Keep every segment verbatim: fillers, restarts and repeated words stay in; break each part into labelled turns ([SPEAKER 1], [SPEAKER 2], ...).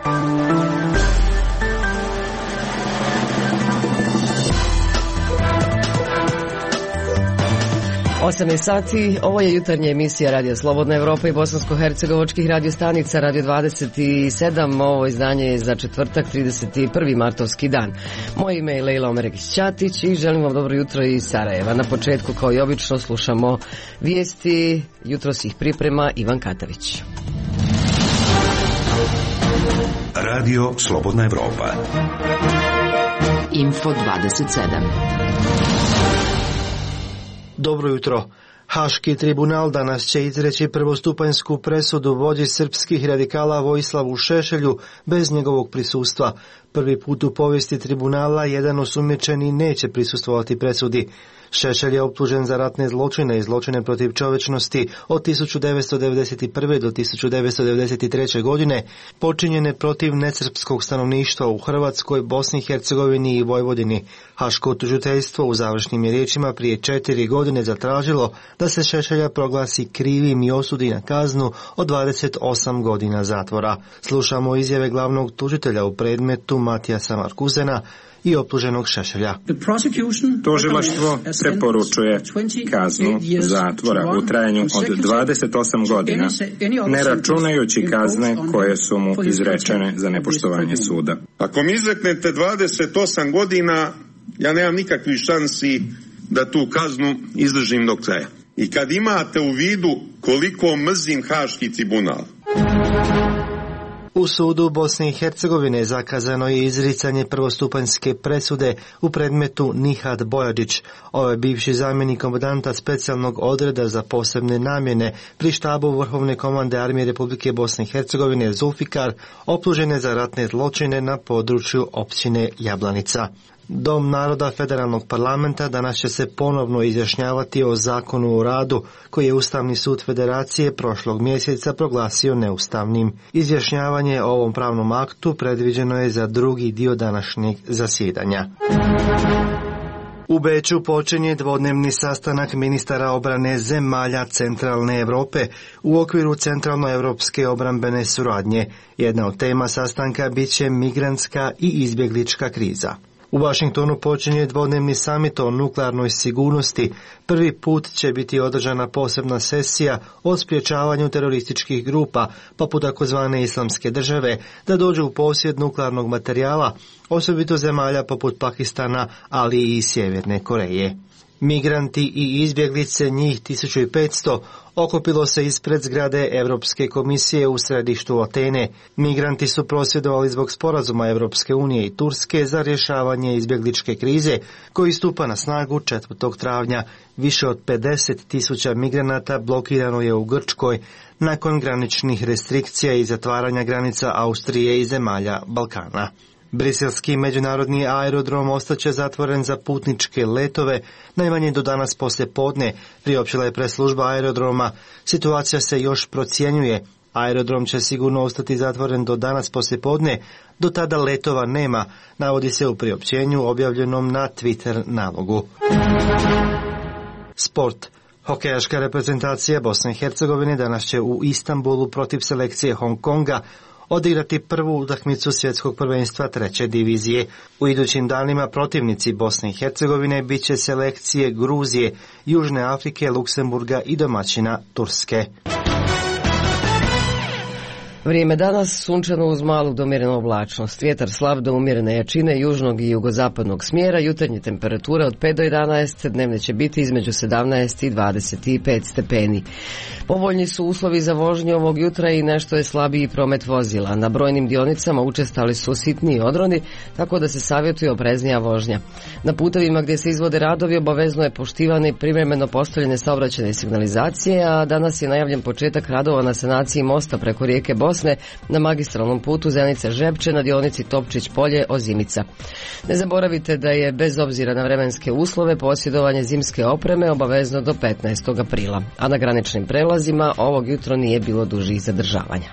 [SPEAKER 1] osam je sati, ovo je jutarnja emisija Radio Slobodna Evropa i bosansko-hercegovačkih radiostanica Radio dvadeset sedam. Ovo izdanje je za četvrtak, trideset prvi martovski dan. Moje ime je Lejla Omeregić-Ćatić i želim vam dobro jutro iz Sarajeva. Na početku, kao i obično, slušamo vijesti, jutros ih priprema Ivan Katavić.
[SPEAKER 2] Radio Slobodna Evropa.
[SPEAKER 3] Info dvadeset sedam.
[SPEAKER 4] Dobro jutro. Haški tribunal danas će izreći prvostupanjsku presudu vođi srpskih radikala Vojislavu Šešelju bez njegovog prisustva. Prvi put u povijesti tribunala jedan osumnjičeni neće prisustvovati presudi. Šešelj je optužen za ratne zločine i zločine protiv čovječnosti od tisuću devetsto devedeset prve. do tisuću devetsto devedeset treće. godine, počinjene protiv nesrpskog stanovništva u Hrvatskoj, Bosni i Hercegovini i Vojvodini. Haško tužiteljstvo u završnim je riječima prije četiri godine zatražilo da se Šešelja proglasi krivim i osudi na kaznu od dvadeset osam godina zatvora. Slušamo izjave glavnog tužitelja u predmetu Matijasa Markusena i optuženog Šešelja.
[SPEAKER 5] Tužilaštvo preporučuje kaznu zatvora u trajanju od dvadeset osam godina, ne računajući kazne koje su mu izrečene za nepoštovanje suda.
[SPEAKER 6] Ako mi izreknete dvadeset osam godina, ja nemam nikakvih šansi da tu kaznu izdržim do kraja. I kad imate u vidu koliko mrzim Haški tribunal.
[SPEAKER 4] U sudu Bosne i Hercegovine zakazano je izricanje prvostupanjske presude u predmetu Nihad Bojadžić. Ovo je bivši zamjenik komandanta specijalnog odreda za posebne namjene pri štabu Vrhovne komande Armije Republike Bosne i Hercegovine Zulfikar, optužene za ratne zločine na području općine Jablanica. Dom naroda Federalnog parlamenta danas će se ponovno izjašnjavati o zakonu o radu koji je Ustavni sud Federacije prošlog mjeseca proglasio neustavnim. Izjašnjavanje o ovom pravnom aktu predviđeno je za drugi dio današnjeg zasjedanja. U Beču počinje dvodnevni sastanak ministara obrane zemalja Centralne Europe u okviru Centralnoevropske obrambene suradnje. Jedna od tema sastanka bit će migrantska i izbjeglička kriza. U Washingtonu počinje dvodnevni samit o nuklearnoj sigurnosti. Prvi put će biti održana posebna sesija o sprječavanju terorističkih grupa, poput takozvane islamske države, da dođu u posjed nuklearnog materijala, osobito zemalja poput Pakistana, ali i Sjeverne Koreje. Migranti i izbjeglice, njih tisuću petsto, okupilo se ispred zgrade Europske komisije u središtu Atene. Migranti su prosvjedovali zbog sporazuma Europske unije i Turske za rješavanje izbjegličke krize, koji stupa na snagu četvrtog travnja. Više od pedeset tisuća migranata blokirano je u Grčkoj nakon graničnih restrikcija i zatvaranja granica Austrije i zemalja Balkana. Briselski međunarodni aerodrom ostaće zatvoren za putničke letove najmanje do danas poslije podne, priopćila je preslužba aerodroma. Situacija se još procjenjuje. Aerodrom će sigurno ostati zatvoren do danas poslije podne, do tada letova nema, navodi se u priopćenju objavljenom na Twitter nalogu. Sport. Hokejaška reprezentacija Bosne i Hercegovine danas će u Istanbulu protiv selekcije Hong Konga odigrati prvu utakmicu svjetskog prvenstva treće divizije. U idućim danima protivnici Bosne i Hercegovine bit će selekcije Gruzije, Južne Afrike, Luksemburga i domaćina Turske.
[SPEAKER 1] Vrijeme danas sunčano uz malu do umjerenu oblačnost. Vjetar slab do umjerene jačine južnog i jugozapadnog smjera. Jutarnje temperature od pet do jedanaest, dnevne će biti između sedamnaest i dvadeset pet stepeni. Povoljni su uslovi za vožnju ovog jutra i nešto je slabiji promet vozila. Na brojnim dionicama učestali su sitniji odroni, tako da se savjetuje opreznija vožnja. Na putevima gdje se izvode radovi obavezno je poštivane privremeno postavljene saobraćajne signalizacije, a danas je najavljen početak radova na sanaciji mosta preko rijeke Bosne na magistralnom putu Zenica-Žepče na dionici Topčić-Polje-Ozimica. Ne zaboravite da je bez obzira na vremenske uslove posjedovanje zimske opreme obavezno do petnaestog aprila, a na graničnim prelazima ovog jutro nije bilo dužih zadržavanja.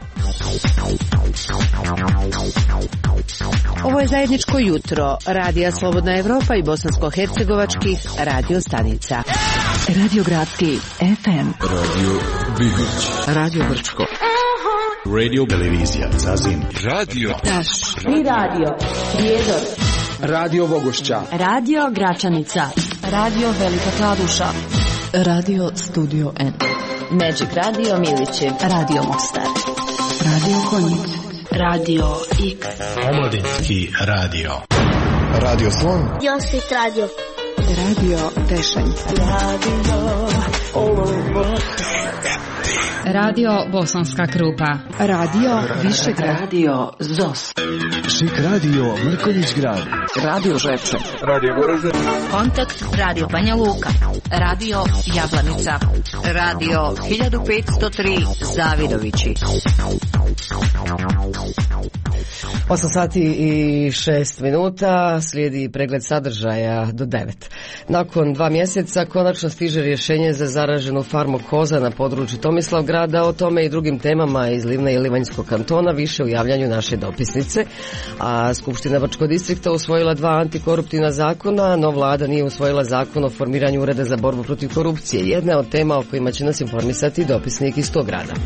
[SPEAKER 3] Ovo je zajedničko jutro Radija Slobodna Evropa i bosansko-hercegovačkih radio stanica. Radio Gradski F M,
[SPEAKER 7] Radio Bihać,
[SPEAKER 3] Radio Brčko,
[SPEAKER 2] Radio, televizija, Zazin, radio,
[SPEAKER 7] Taš, i radio, Prijedor,
[SPEAKER 8] radio Bogošća,
[SPEAKER 7] radio Gračanica, radio Velika Kladuša, radio Studio N, Magic Radio Miliće, radio Mostar, radio Konjic, radio X,
[SPEAKER 2] Omladinski radio,
[SPEAKER 9] radio Slon,
[SPEAKER 10] Josit radio,
[SPEAKER 3] radio Tešanj,
[SPEAKER 10] radio Olovo,
[SPEAKER 11] radio Bosanska Krupa,
[SPEAKER 3] radio Višegrad,
[SPEAKER 7] radio Zos,
[SPEAKER 9] Šik radio Mrkonjić Grad,
[SPEAKER 3] radio Žepče,
[SPEAKER 8] radio Goražde,
[SPEAKER 11] Kontakt radio Banja Luka, radio Jablanica, radio hiljadu petsto tri Zavidovići.
[SPEAKER 1] osam sati i šest minuta, slijedi pregled sadržaja do devet. Nakon dva mjeseca konačno stiže rješenje za zaraženu farmu koza na području Tomislavgrada. O tome i drugim temama iz Livna i Livanjskog kantona više u javljanju naše dopisnice. A Skupština Brčkog distrikta usvojila dva antikoruptivna zakona, no vlada nije usvojila zakon o formiranju ureda za borbu protiv korupcije. Jedna od tema o kojima će nas informisati dopisnik iz tog grada.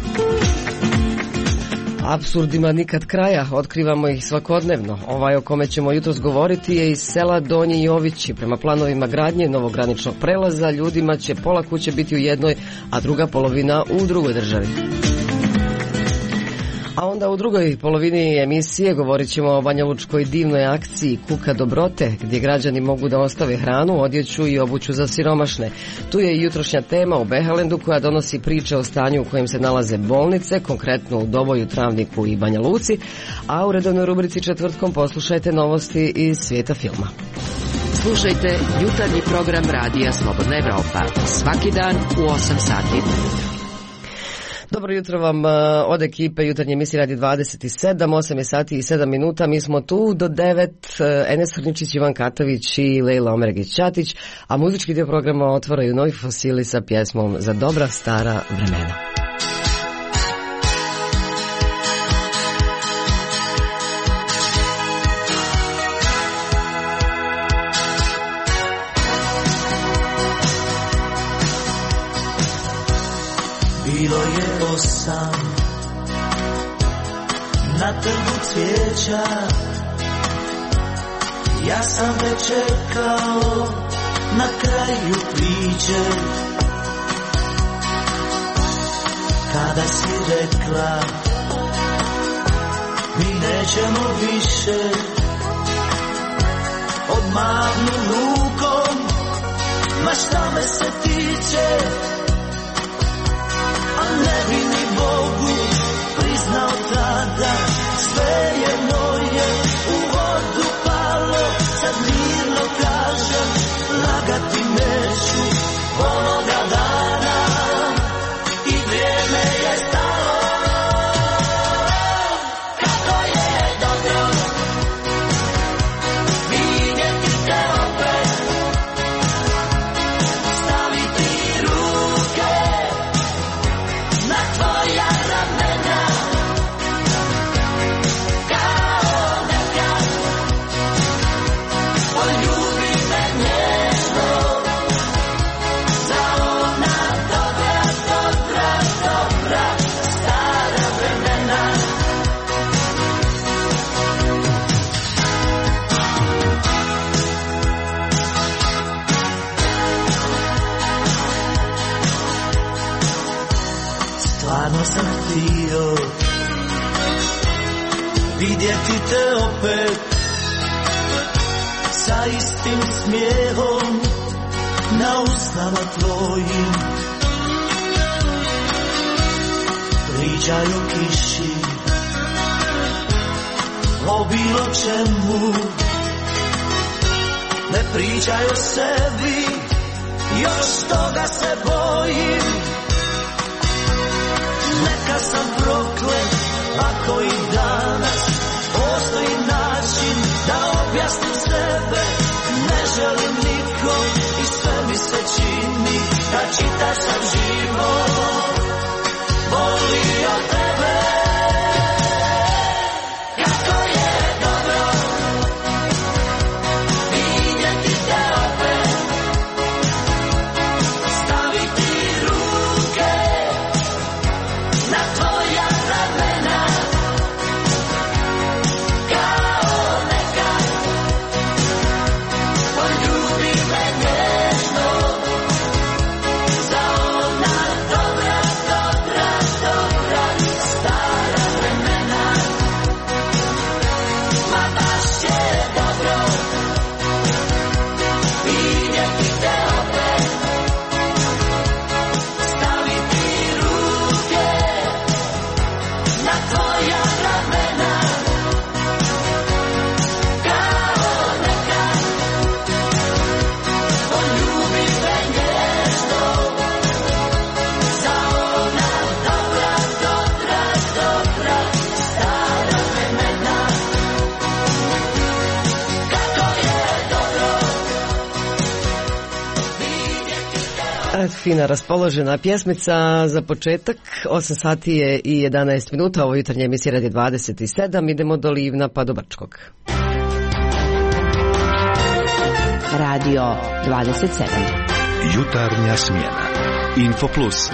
[SPEAKER 1] Apsurdima nikad kraja, otkrivamo ih svakodnevno. Ovaj o kome ćemo jutros govoriti je iz sela Donji Jovići. Prema planovima gradnje novog graničnog prelaza ljudima će pola kuće biti u jednoj, a druga polovina u drugoj državi. A onda u drugoj polovini emisije govorit ćemo o banjalučkoj divnoj akciji Kuka dobrote, gdje građani mogu da ostave hranu, odjeću i obuću za siromašne. Tu je i jutrošnja tema u Behelendu koja donosi priče o stanju u kojem se nalaze bolnice, konkretno u Doboju, Travniku i Banja Luci, a u redovnoj rubrici četvrtkom poslušajte novosti iz svijeta filma.
[SPEAKER 3] Slušajte jutarnji program radija Slobodna Evropa svaki dan u osam sati.
[SPEAKER 1] Dobro jutro vam od ekipe jutarnje emisije Radi dvadeset sedam, osam je sati i sedam minuta. Mi smo tu do devet, Enes Hrničić, Ivan Katović i Lejla Omergić-Ćatić, a muzički dio programa otvaraju Novi Fosili sa pjesmom Za dobra stara vremena.
[SPEAKER 12] Bilo je osam na trgu cvijeća, ja sam već čekao na kraju priče. Kada si rekla mi nećemo više, odmahnu rukom, ma šta me se tiče. A ne bi ni Bogu priznao tada, sve jedno je u vodu palo. Sad mirno kažem, lagati neću onoga dana i vrijeme je stalo. Kako je dobro vidjeti te opet, staviti ruke na tvoja ramena, kao nekad, poljubi me nježno, za ona dobra, dobra, dobra, stara vremena. Stvarno sam htio vidjeti te opet, sa istim smijehom na usnama tvojim. Pričaj o kiši, o bilo čemu, ne pričaj o sebi, još toga se bojim. Neka sam proklet, ako i danas postoji način da objasnim sebe. Ne želim nikom i sve mi se čini da čitav sam život volio tebe. Kako je dobro vidjeti te opet, staviti ruke na tvoja ramena.
[SPEAKER 1] fina raspoložena pjesmica za početak. osam sati je i jedanaest minuta, ovo jutarnje emisije radi dvadeset sedam, idemo do Livna pa do Brčkog.
[SPEAKER 3] Radio dvadeset sedam.
[SPEAKER 9] Jutarnja smjena. Infoplus.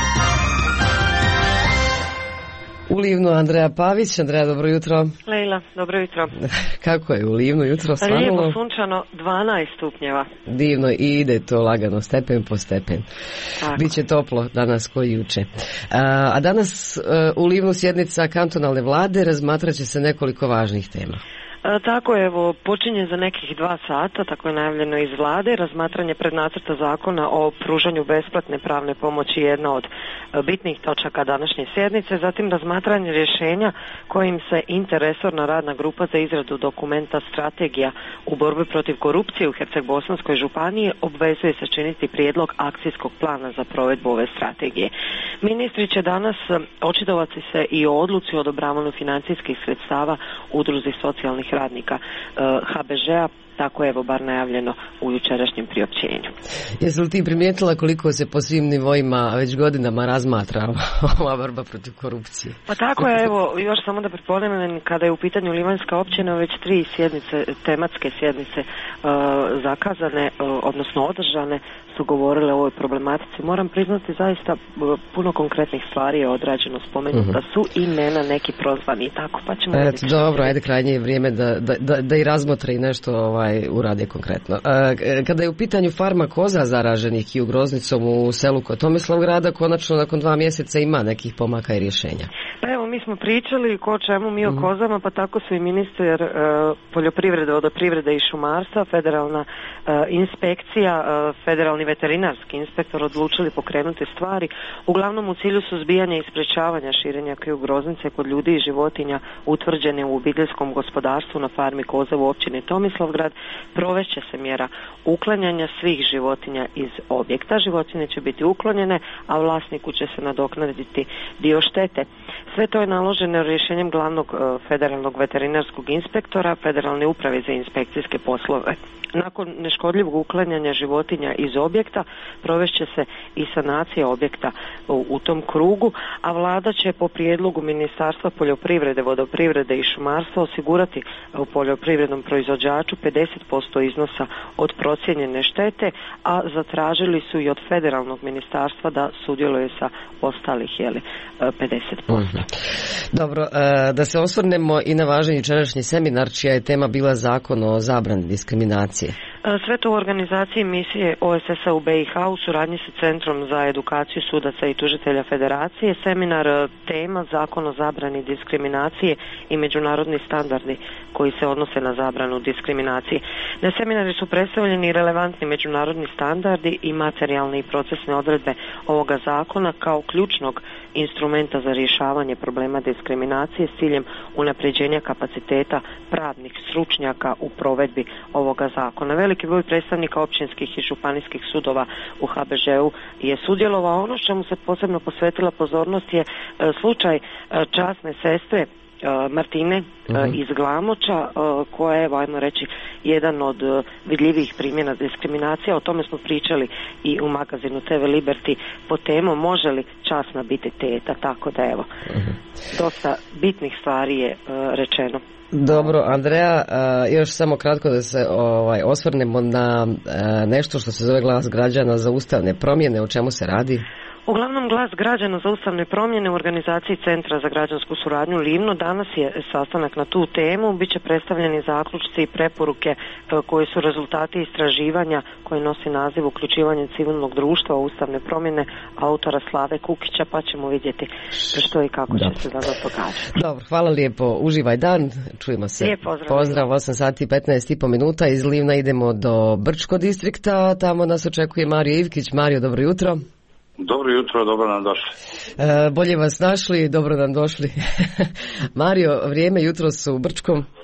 [SPEAKER 1] U Livnu Andreja Pavić. Andreja, dobro jutro.
[SPEAKER 13] Lejla, dobro jutro.
[SPEAKER 1] Kako je u Livnu jutro svanulo?
[SPEAKER 13] Lijepo sunčano, dvanaest stupnjeva.
[SPEAKER 1] Divno, i ide to lagano, stepen po stepen.
[SPEAKER 13] Tako.
[SPEAKER 1] Biće toplo danas koji juče. A, a danas u Livnu sjednica kantonalne vlade, razmatrat će se nekoliko važnih tema.
[SPEAKER 13] E, tako je, evo, počinje za nekih dva sata, tako je najavljeno iz vlade, razmatranje prednacrta zakona o pružanju besplatne pravne pomoći, jedna od e, bitnih točaka današnje sjednice, zatim razmatranje rješenja kojim se interresorna radna grupa za izradu dokumenta strategija u borbi protiv korupcije u Herceg-Bosanskoj županiji obvezuje se činiti prijedlog akcijskog plana za provedbu ove strategije. Ministri će danas očitovati se i o odluci o odobravanju financijskih sredstava udruzi socijalnih radnika ha be žea, tako je evo bar najavljeno u jučerašnjem priopćenju.
[SPEAKER 1] Jesi li ti primijetila koliko se po svim nivoima već godinama razmatra ova borba protiv korupcije?
[SPEAKER 13] Pa tako je, evo, još samo da pripomenem, kada je u pitanju Livanjska općina, već tri sjednice, tematske sjednice uh, zakazane, uh, odnosno održane, su govorile o ovoj problematici. Moram priznati, zaista uh, puno konkretnih stvari je odrađeno, spomenuta uh-huh. su imena neki prozvani i tako, pa ćemo...
[SPEAKER 1] Eto, dobro, ajde, krajnje je vrijeme da, da, da, da i razmotre i nešto ovaj, urade konkretno. A, kada je u pitanju farma koza zaraženih i ugroznicom u selu kod Tomislavgrada, konačno nakon dva mjeseca ima nekih pomaka i rješenja.
[SPEAKER 13] Pa evo, mi smo pričali ko čemu mi o mm-hmm. kozama, pa tako su i ministar uh, poljoprivrede, vodoprivrede i šumarstva, federalna uh, inspekcija, uh, federalni veterinarski inspektor odlučili pokrenuti stvari, uglavnom u cilju suzbijanja i sprečavanja širenja kriju groznice kod ljudi i životinja utvrđene u obiteljskom gospodarstvu na farmi koza u općini Tomislavgrad. Provešće se mjera uklanjanja svih životinja iz objekta. Životinje će biti uklonjene, a vlasniku će se nadoknaditi dio štete. Sve to je naloženo rješenjem glavnog uh, federalnog veterinarskog inspektora Federalne uprave za inspekcijske poslove. Nakon neškodljivog uklanjanja životinja iz objekta provešće se i sanacija objekta u, u tom krugu, a vlada će po prijedlogu Ministarstva poljoprivrede, vodoprivrede i šumarstva osigurati u poljoprivrednom proizvođaču pedeset posto iznosa od procijenjene štete, a zatražili su i od federalnog ministarstva da sudjeluje sa ostalih jeli, pedeset posto.
[SPEAKER 1] Dobro, da se osvrnemo i na važan jučerašnji seminar čija je tema bila zakon o zabrani diskriminacije.
[SPEAKER 13] Sve to u organizaciji misije O S S-a u be i ha u suradnji sa Centrom za edukaciju sudaca i tužitelja Federacije. Seminar tema zakon o zabrani diskriminacije i međunarodni standardi koji se odnose na zabranu diskriminacije. Na seminari su predstavljeni relevantni međunarodni standardi i materijalne i procesne odredbe ovoga zakona kao ključnog instrumenta za rješavanje problema diskriminacije s ciljem unapređenja kapaciteta pravnih stručnjaka u provedbi ovoga zakona. Veliki broj predstavnika općinskih i županijskih sudova u ha be žeu je sudjelovao. Ono čemu se posebno posvetila pozornost je slučaj časne sestre Martine uh-huh. iz Glamoča, koja je, ajmo reći, jedan od vidljivijih primjera diskriminacije. O tome smo pričali i u magazinu te ve Liberty po temu može li časna biti teta, tako da evo, uh-huh. dosta bitnih stvari je rečeno.
[SPEAKER 1] Dobro, Andreja, još samo kratko da se ovaj, osvrnemo na nešto što se zove glas građana za ustavne promjene, o čemu se radi?
[SPEAKER 13] Uglavnom, glas građana za ustavne promjene u organizaciji Centra za građansku suradnju Livno. Danas je sastanak na tu temu. Biće predstavljeni zaključci i preporuke koji su rezultati istraživanja koji nosi naziv uključivanje civilnog društva u ustavne promjene autora Slave Kukića, pa ćemo vidjeti što i kako Dobre. će se danas događati.
[SPEAKER 1] Dobro, hvala lijepo. Uživaj dan. Čujemo se.
[SPEAKER 13] Lijep pozdrav.
[SPEAKER 1] Pozdrav, osam sati i petnaest i po minuta. Iz Livna idemo do Brčko distrikta. Tamo nas očekuje Mario Ivkić. Mario, dobro jutro.
[SPEAKER 14] Dobro jutro, dobro nam došli.
[SPEAKER 1] E, bolje vas našli, dobro nam došli. Mario, vrijeme jutro su u Brčkom.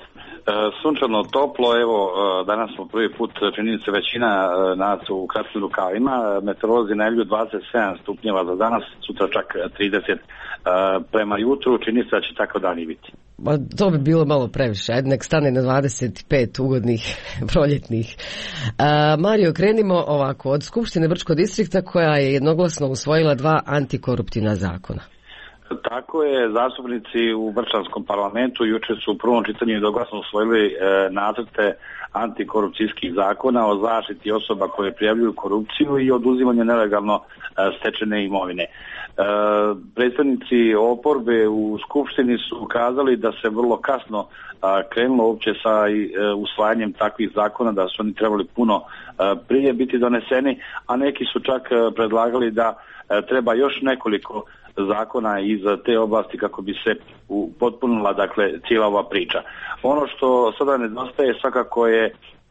[SPEAKER 14] Sunčano, toplo, evo, danas smo prvi put, čini se većina nas u kratkim rukavima, meteorolozi najavljuju dvadeset sedam stupnjeva za danas, sutra čak trideset, prema jutru, čini se da će tako dani biti.
[SPEAKER 1] Ma, to bi bilo malo previše, ajde nek stane na dvadeset pet ugodnih proljetnih. A, Mario, krenimo ovako, od Skupštine Brčkog distrikta koja je jednoglasno usvojila dva antikoruptivna zakona.
[SPEAKER 14] Tako je, zastupnici u Brčanskom parlamentu juče su u prvom čitanju jednoglasno usvojili e, nacrte antikorupcijskih zakona o zaštiti osoba koje prijavljuju korupciju i oduzimanju nelegalno e, stečene imovine. E, predstavnici oporbe u Skupštini su ukazali da se vrlo kasno a, krenulo uopće sa i, e, usvajanjem takvih zakona, da su oni trebali puno a, prije biti doneseni, a neki su čak a, predlagali da a, treba još nekoliko zakona iz te oblasti kako bi se potpunila, dakle, cijela ova priča. Ono što sada nedostaje svakako je e,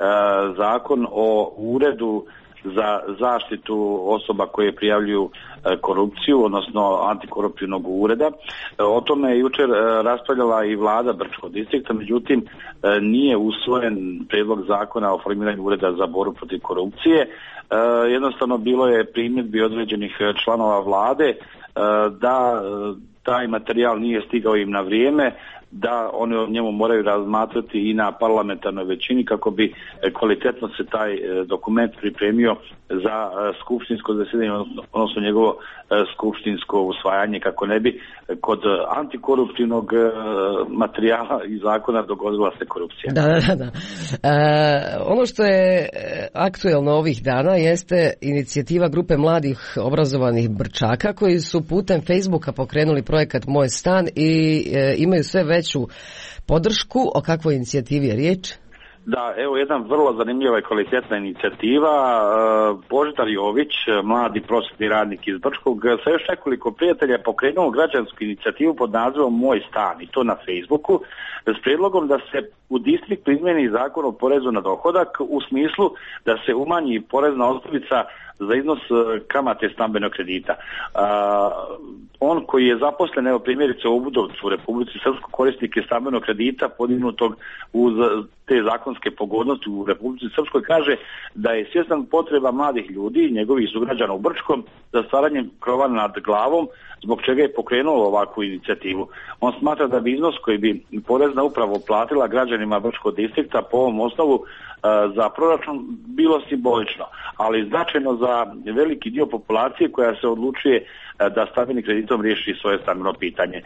[SPEAKER 14] zakon o uredu za zaštitu osoba koje prijavljuju e, korupciju, odnosno antikoruptivnog ureda. E, o tome je jučer e, raspravljala i vlada Brčkog distrikta, međutim e, nije usvojen prijedlog zakona o formiranju ureda za borbu protiv korupcije. E, jednostavno bilo je primjedbi određenih članova vlade da taj materijal nije stigao im na vrijeme, da oni o njemu moraju razmatrati i na parlamentarnoj većini kako bi kvalitetno se taj dokument pripremio za skupštinsko zasjedanje, odnosno njegovo skupštinsko usvajanje, kako ne bi kod antikoruptivnog materijala i zakona dogodila se korupcija.
[SPEAKER 1] Da, da, da. E, ono što je aktuelno ovih dana jeste inicijativa grupe mladih obrazovanih Brčaka koji su putem Facebooka pokrenuli projekat Moj stan i e, imaju sve veću podršku. O kakvoj inicijativi je riječ?
[SPEAKER 14] Da, evo jedna vrlo zanimljiva i kvalitetna inicijativa. Božidar Jović, mladi prosvetni radnik iz Brčkog, sa još nekoliko prijatelja pokrenuo građansku inicijativu pod nazivom Moj stan, i to na Facebooku, s prijedlogom da se u distriktu izmeni zakon o porezu na dohodak u smislu da se umanji porezna osnovica za iznos kamate stambenog kredita. A, on koji je zaposlen, evo primjerice u Budovcu u Republici Srpskoj, korisnik je stambenog kredita podignutog uz te zakonske pogodnosti u Republici Srpskoj, kaže da je svjestan potreba mladih ljudi i njegovih sugrađana u Brčkom za stvaranjem krova nad glavom, zbog čega je pokrenuo ovakvu inicijativu. On smatra da bi iznos koji bi porezna uprava platila građanima Brčkog distrikta po ovom osnovu za proračun bilo simbolično, ali značajno za veliki dio populacije koja se odlučuje da stambenim kreditom riješi svoje stambeno pitanje.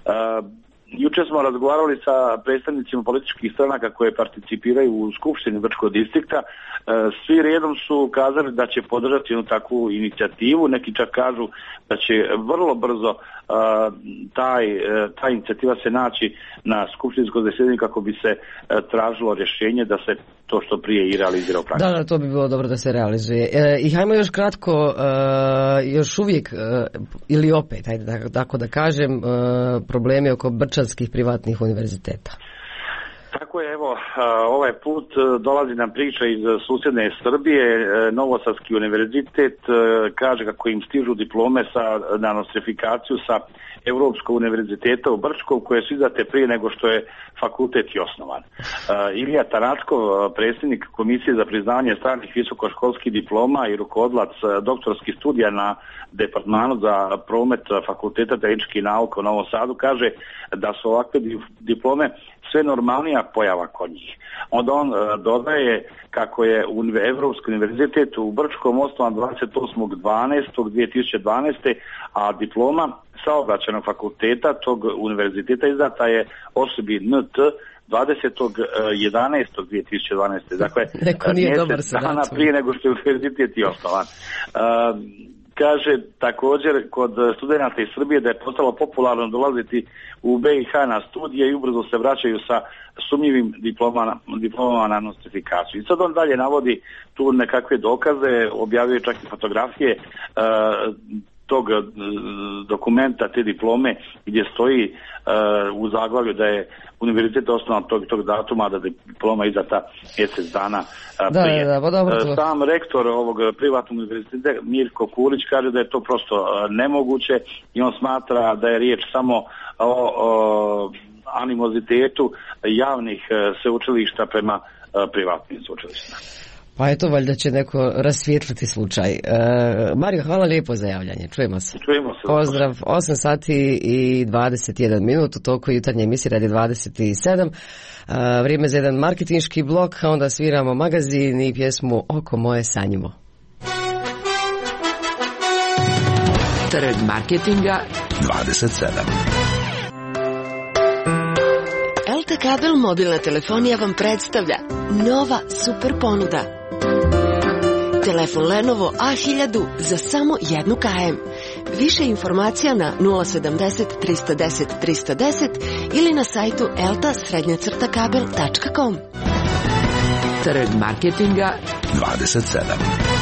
[SPEAKER 14] Juče smo razgovarali sa predstavnicima političkih stranaka koje participiraju u Skupštini Brčkog distrikta. Svi redom su kazali da će podržati jednu takvu inicijativu. Neki čak kažu da će vrlo brzo taj, ta inicijativa se naći na skupštinsko zasjedanje kako bi se tražilo rješenje da se to što prije i realizira u praksi.
[SPEAKER 1] Da, da, to bi bilo dobro da se realizuje. E, I hajmo još kratko, e, još uvijek, e, ili opet, hajde da, tako da kažem, e, problemi oko brčanskih privatnih univerziteta.
[SPEAKER 14] Tako je, evo, ovaj put dolazi nam priča iz susjedne Srbije. Novosadski univerzitet kaže kako im stižu diplome sa, na nostrifikaciju sa Europskog univerziteta u Brčkom, koje su izdate prije nego što je fakultet i osnovan. Ilija Tanackov, predsjednik Komisije za priznavanje stranih visokoškolskih diploma i rukovodilac doktorskih studija na Departmanu za promet Fakulteta tehničkih nauka u Novom Sadu, kaže da su ovakve diplome sve normalnija pojava kod njih. Onda on uh, dodaje kako je Evropski univerzitet u Brčkom osnovan dvadeset osmog dvanaestog dvije tisuće dvanaeste. a diploma saobraćajnog fakulteta tog univerziteta izdata je osobi N T dvadesetog jedanaestog dvije tisuće dvanaeste. Dakle, mjesec dana prije nego što je univerzitet i osnovan. Uh, Kaže također kod studenata iz Srbije da je postalo popularno dolaziti u B i H na studije i ubrzo se vraćaju sa sumnjivim diplomama, diplomama na nostrifikaciju. I sad on dalje navodi tu nekakve dokaze, objavio čak i fotografije uh, tog uh, dokumenta, te diplome gdje stoji uh, u zaglavlju da je univerzitet osnovan tog, tog datuma, da diploma izdata mjesec dana uh,
[SPEAKER 1] da,
[SPEAKER 14] prije.
[SPEAKER 1] Da, da, dobro,
[SPEAKER 14] uh, sam rektor ovog privatnog univerziteta Mirko Kurić kaže da je to prosto uh, nemoguće i on smatra da je riječ samo o, o animozitetu javnih sveučilišta prema privatnim sveučilištima.
[SPEAKER 1] Pa eto, valjda će neko rasvijetliti slučaj. E, Mario, hvala lijepo za javljanje. Čujemo se.
[SPEAKER 14] Čujemo se.
[SPEAKER 1] Pozdrav. osam sati i dvadeset jedan minut u toku jutarnje emisije Radi dvadeset sedam. E, vrijeme za jedan marketinški blok, a onda sviramo magazin i pjesmu Oko moje sanjimo.
[SPEAKER 3] Trg marketinga
[SPEAKER 9] dvadeset sedam.
[SPEAKER 3] el te Kabel mobilna telefonija vam predstavlja nova super ponuda. Telefon Lenovo A hiljadu za samo jednu kilometru. Više informacija na nula sedamdeset trista deset trista deset ili na sajtu elta srednja crta kabel tačka com. Trg marketinga
[SPEAKER 9] dvadeset sedam.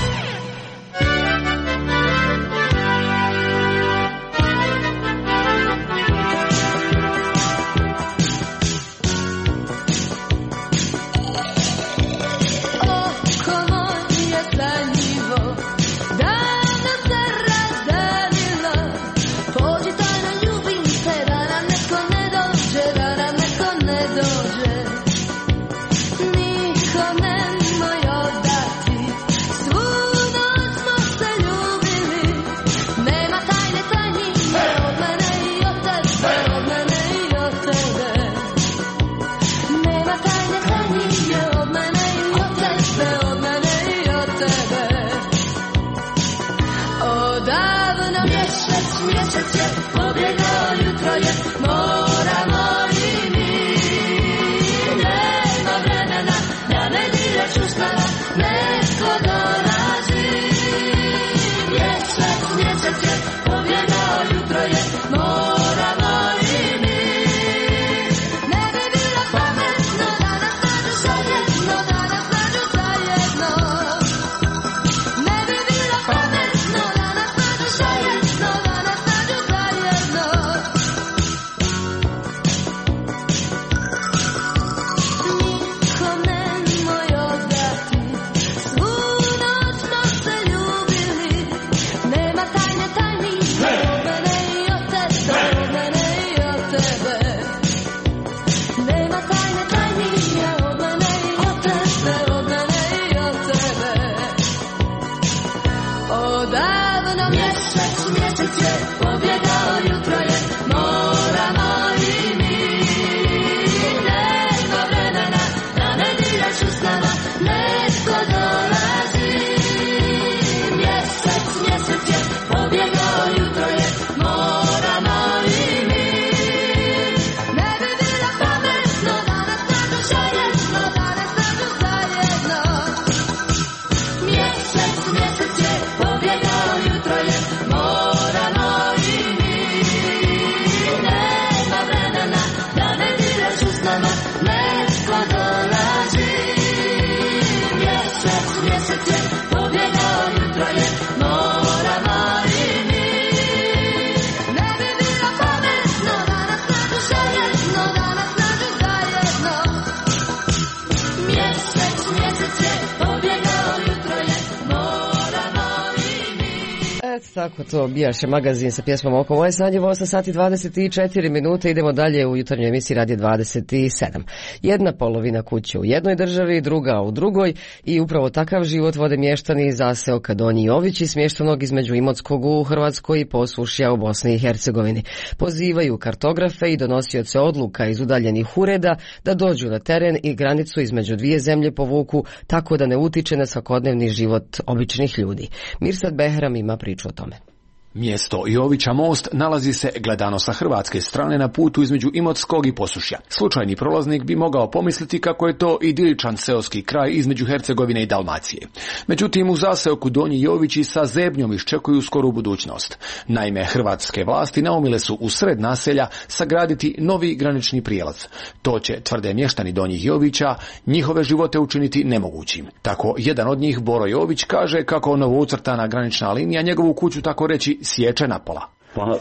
[SPEAKER 1] Tako to bijaše magazin sa pjesmom Oko moje sanjimo. Osam sati dvadeset četiri minute. Idemo dalje u jutarnjoj emisiji Radija dvadeset sedam. Jedna polovina kuće u jednoj državi, druga u drugoj i upravo takav život vode mještani zaseoka Donji Jovići, smještenog između Imotskog u Hrvatskoj i Posušja u Bosni i Hercegovini. Pozivaju kartografe i donosioce odluka iz udaljenih ureda da dođu na teren i granicu između dvije zemlje povuku tako da ne utiče na svakodnevni život običnih ljudi. Mirsad Behram ima priču o tome.
[SPEAKER 15] Mjesto Jovića Most nalazi se gledano sa hrvatske strane na putu između Imotskog i Posušja. Slučajni prolaznik bi mogao pomisliti kako je to idiličan seoski kraj između Hercegovine i Dalmacije. Međutim, u zaseoku Donji Jovići sa zebnjom iščekuju skoru budućnost. Naime, hrvatske vlasti naumile su u sred naselja sagraditi novi granični prijelaz. To će, tvrde mještani Donjih Jovića, njihove živote učiniti nemogućim. Tako, jedan od njih, Boro Jović, kaže kako novoucrtana granična linija njegovu kuću tako reći sječe napola.
[SPEAKER 16] Pa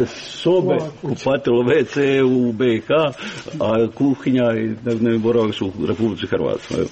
[SPEAKER 16] sobe, kupatilo, ve ce u be ha, a kuhinja i dnevni boravak su u Republici Hrvatskoj.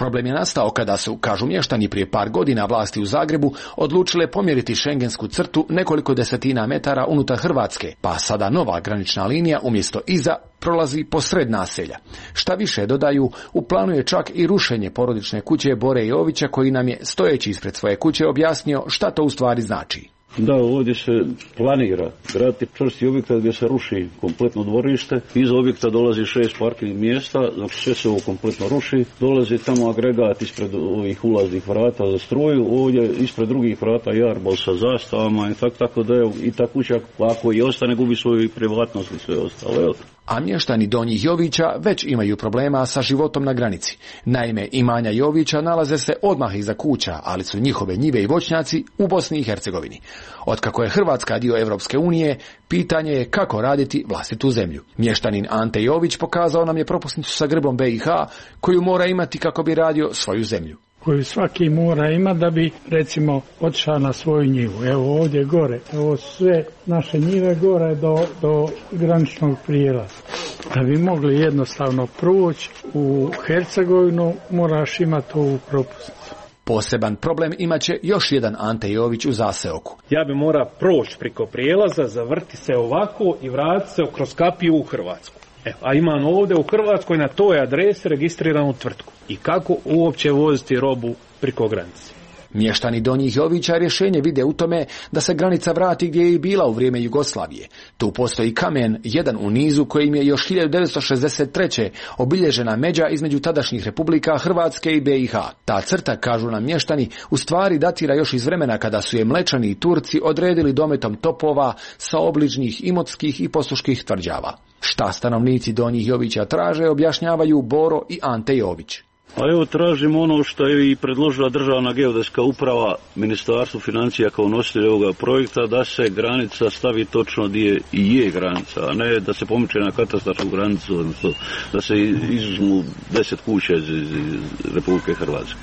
[SPEAKER 15] Problem je nastao kada su, kažu mještani, prije par godina vlasti u Zagrebu odlučile pomjeriti šengensku crtu nekoliko desetina metara unutar Hrvatske, pa sada nova granična linija umjesto iza prolazi posred naselja. Šta više, dodaju, u planu je čak i rušenje porodične kuće Bore Jovića, koji nam je, stojeći ispred svoje kuće, objasnio šta to u stvari znači.
[SPEAKER 16] Da, ovdje se planira graditi čvrsti objekat gdje se ruši kompletno dvorište. Iza objekta dolazi šest parking mjesta, znači sve se ovo kompletno ruši. Dolazi tamo agregat ispred ovih ulaznih vrata za struju, ovdje ispred drugih vrata jarbol sa zastavama i tako, tako da je i ta kuća, ako i ostane, gubi svoju privatnost i sve ostalo.
[SPEAKER 15] A mještani Donjih Jovića već imaju problema sa životom na granici. Naime, imanja Jovića nalaze se odmah iza kuća, ali su njihove njive i voćnjaci u Bosni i Hercegovini. Otkako je Hrvatska dio Europske unije, pitanje je kako raditi vlastitu zemlju. Mještanin Ante Jović pokazao nam je propusnicu sa grbom B i H koju mora imati kako bi radio svoju zemlju.
[SPEAKER 17] Koju svaki mora ima da bi, recimo, otišao na svoju njivu. Evo ovdje gore, evo sve naše njive gore do, do graničnog prijelaza. Da bi mogli jednostavno proći u Hercegovinu, moraš imati ovu propusnicu.
[SPEAKER 15] Poseban problem imaće još jedan Ante Jović u zaseoku.
[SPEAKER 18] Ja bi mora proći preko prijelaza, zavrti se ovako i vratiti se kroz kapiju u Hrvatsku. Evo, a imam ovdje u Hrvatskoj na toj adresi registriranu tvrtku. I kako uopće voziti robu preko granice?
[SPEAKER 15] Mještani Donjih Jovića rješenje vide u tome da se granica vrati gdje je i bila u vrijeme Jugoslavije. Tu postoji kamen, jedan u nizu, kojim je još hiljadu devetsto šezdeset treće obilježena međa između tadašnjih republika Hrvatske i B i H. Ta crta, kažu nam mještani, u stvari datira još iz vremena kada su je Mlečani i Turci odredili dometom topova sa obližnjih imotskih i posuških tvrđava. Šta stanovnici Donjih Jovića traže, objašnjavaju Boro i Ante Jović.
[SPEAKER 16] A evo tražimo ono što je i predložila Državna geodetska uprava, Ministarstvo financija kao nositelj ovoga projekta, da se granica stavi točno gdje i je granica, a ne da se pomiče na katastarsku granicu, odnosno da se izuzmu deset kuća iz, iz Republike Hrvatske.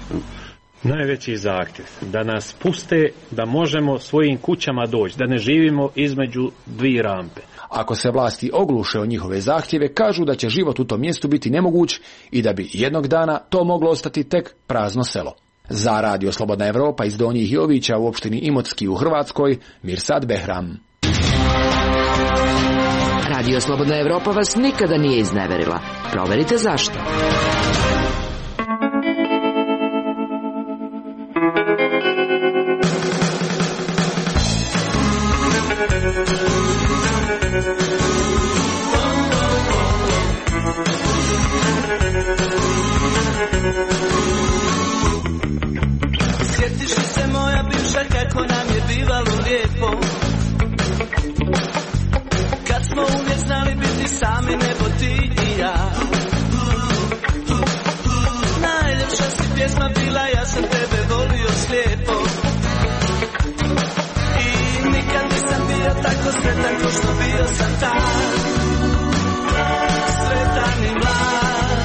[SPEAKER 18] Najveći zahtjev da nas puste da možemo svojim kućama doći, da ne živimo između dvije rampe.
[SPEAKER 15] Ako se vlasti ogluše o njihove zahtjeve, kažu da će život u tom mjestu biti nemoguć i da bi jednog dana to moglo ostati tek prazno selo. Za Radio Slobodna Evropa iz Donjih Jovića u opštini Imotski u Hrvatskoj, Mirsad Behram.
[SPEAKER 3] Radio Slobodna Evropa vas nikada nije izneverila. Proverite zašto.
[SPEAKER 12] Sjetiš li se moja bivša kako nam je bivalo lijepo, kad smo uvijek znali biti sami, nebo ti i ja. Najljepša si pjesma bila, ja sam tebe volio slijepo i nikad nisam bio tako sretan ko što bio sam tad, sretan i mlad.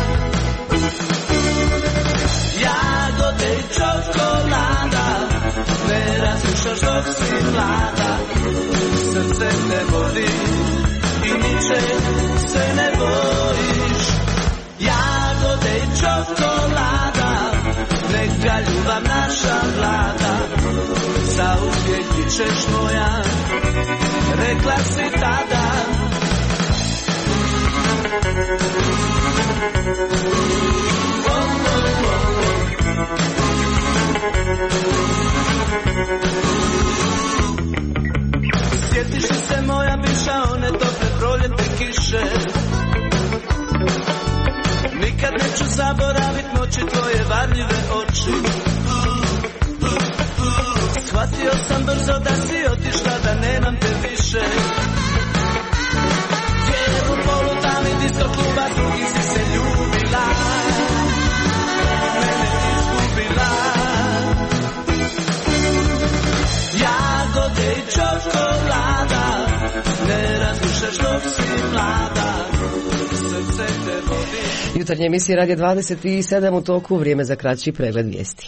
[SPEAKER 12] Jagode i čokolada, ne razmišljaš dok si mlada, srce ne vodi i ničeg se ne bojiš. Jagode i čokolada, neka ljubav naša vlada, zauvijek bit ćeš moja, rekla si tada. Sjetiš li se moja bivša one tople proljetne kiše, nikad neću zaboravit noći tvoje varljive oči. Shvatio sam brzo da si otišla, da nemam te više, jer u polutami disko kluba drugi si se ljubila, mene izgubila. Jagode i čokolada, ne razmišljaš dok si mlada, srce te vodi.
[SPEAKER 1] Jutarnje emisije Radio dvadeset sedam u toku, vrijeme za kraći pregled vijesti.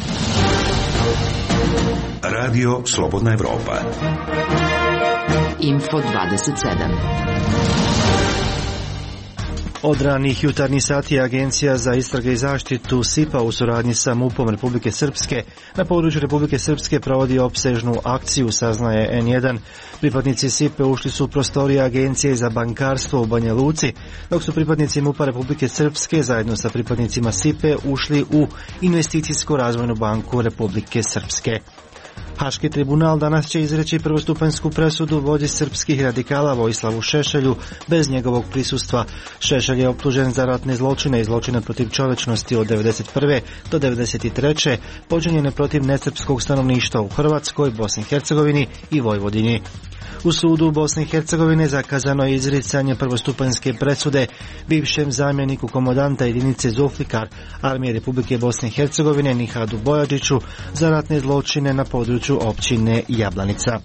[SPEAKER 9] Radio Slobodna Evropa.
[SPEAKER 3] Info dvadeset sedam.
[SPEAKER 4] Od ranih jutarnjih sati Agencija za istrage i zaštitu S I P-a u suradnji sa MUP-om Republike Srpske na području Republike Srpske provodi opsežnu akciju, saznaje en jedan. Pripadnici S I P-a ušli su u prostorije Agencije za bankarstvo u Banja Luci, dok su pripadnici MUP-a Republike Srpske zajedno sa pripadnicima S I P-a ušli u Investicijsku razvojnu banku Republike Srpske. Haški tribunal danas će izreći prvostupanjsku presudu vođi srpskih radikala Vojislavu Šešelju bez njegovog prisustva. Šešelj je optužen za ratne zločine i zločine protiv čovečnosti od devedeset prve do devedeset treće počinjene protiv nesrpskog stanovništva u Hrvatskoj, Bosni i Hercegovini i Vojvodini. U sudu u Bosni i Hercegovine zakazano je izricanje prvostupanjske presude bivšem zamjeniku komandanta jedinice Zulfikar Armije Republike Bosne i Hercegovine Nihadu Bojadžiću za ratne zločine na području općine Jablanica.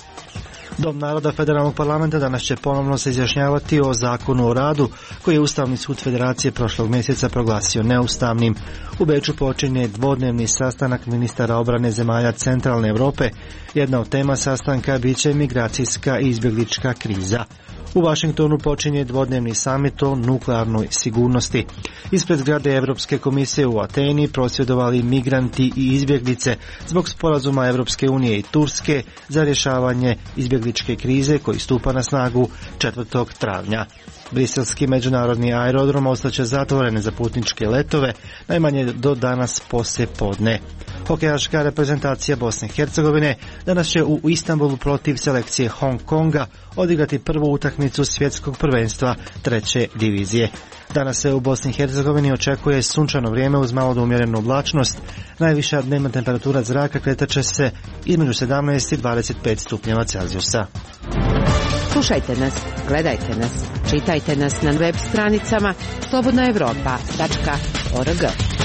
[SPEAKER 4] Dom naroda Federalnog parlamenta danas će ponovno se izjašnjavati o zakonu o radu koji je Ustavni sud Federacije prošlog mjeseca proglasio neustavnim. U Beču počinje dvodnevni sastanak ministara obrane zemalja Centralne Europe. Jedna od tema sastanka bit će migracijska i izbjeglička kriza. U Vašingtonu počinje dvodnevni samit o nuklearnoj sigurnosti. Ispred zgrade Europske komisije u Ateni prosvjedovali migranti i izbjeglice zbog sporazuma Europske unije i Turske za rješavanje izbjegličke krize koji stupa na snagu četvrtog travnja. Briselski međunarodni aerodrom ostaće zatvoren za putničke letove najmanje do danas poslije podne. Hokejaška reprezentacija Bosne i Hercegovine danas će u Istanbulu protiv selekcije Hong Konga odigrati prvu utakmicu svjetskog prvenstva treće divizije. Danas se u Bosni i Hercegovini očekuje sunčano vrijeme uz malo do umjerenu oblačnost. Najviša dnevna temperatura zraka kretat će se između sedamnaest i dvadeset pet stupnjeva Celzijusa.
[SPEAKER 19] Slušajte nas, gledajte nas, čitajte nas na web stranicama slobodna evropa tačka org.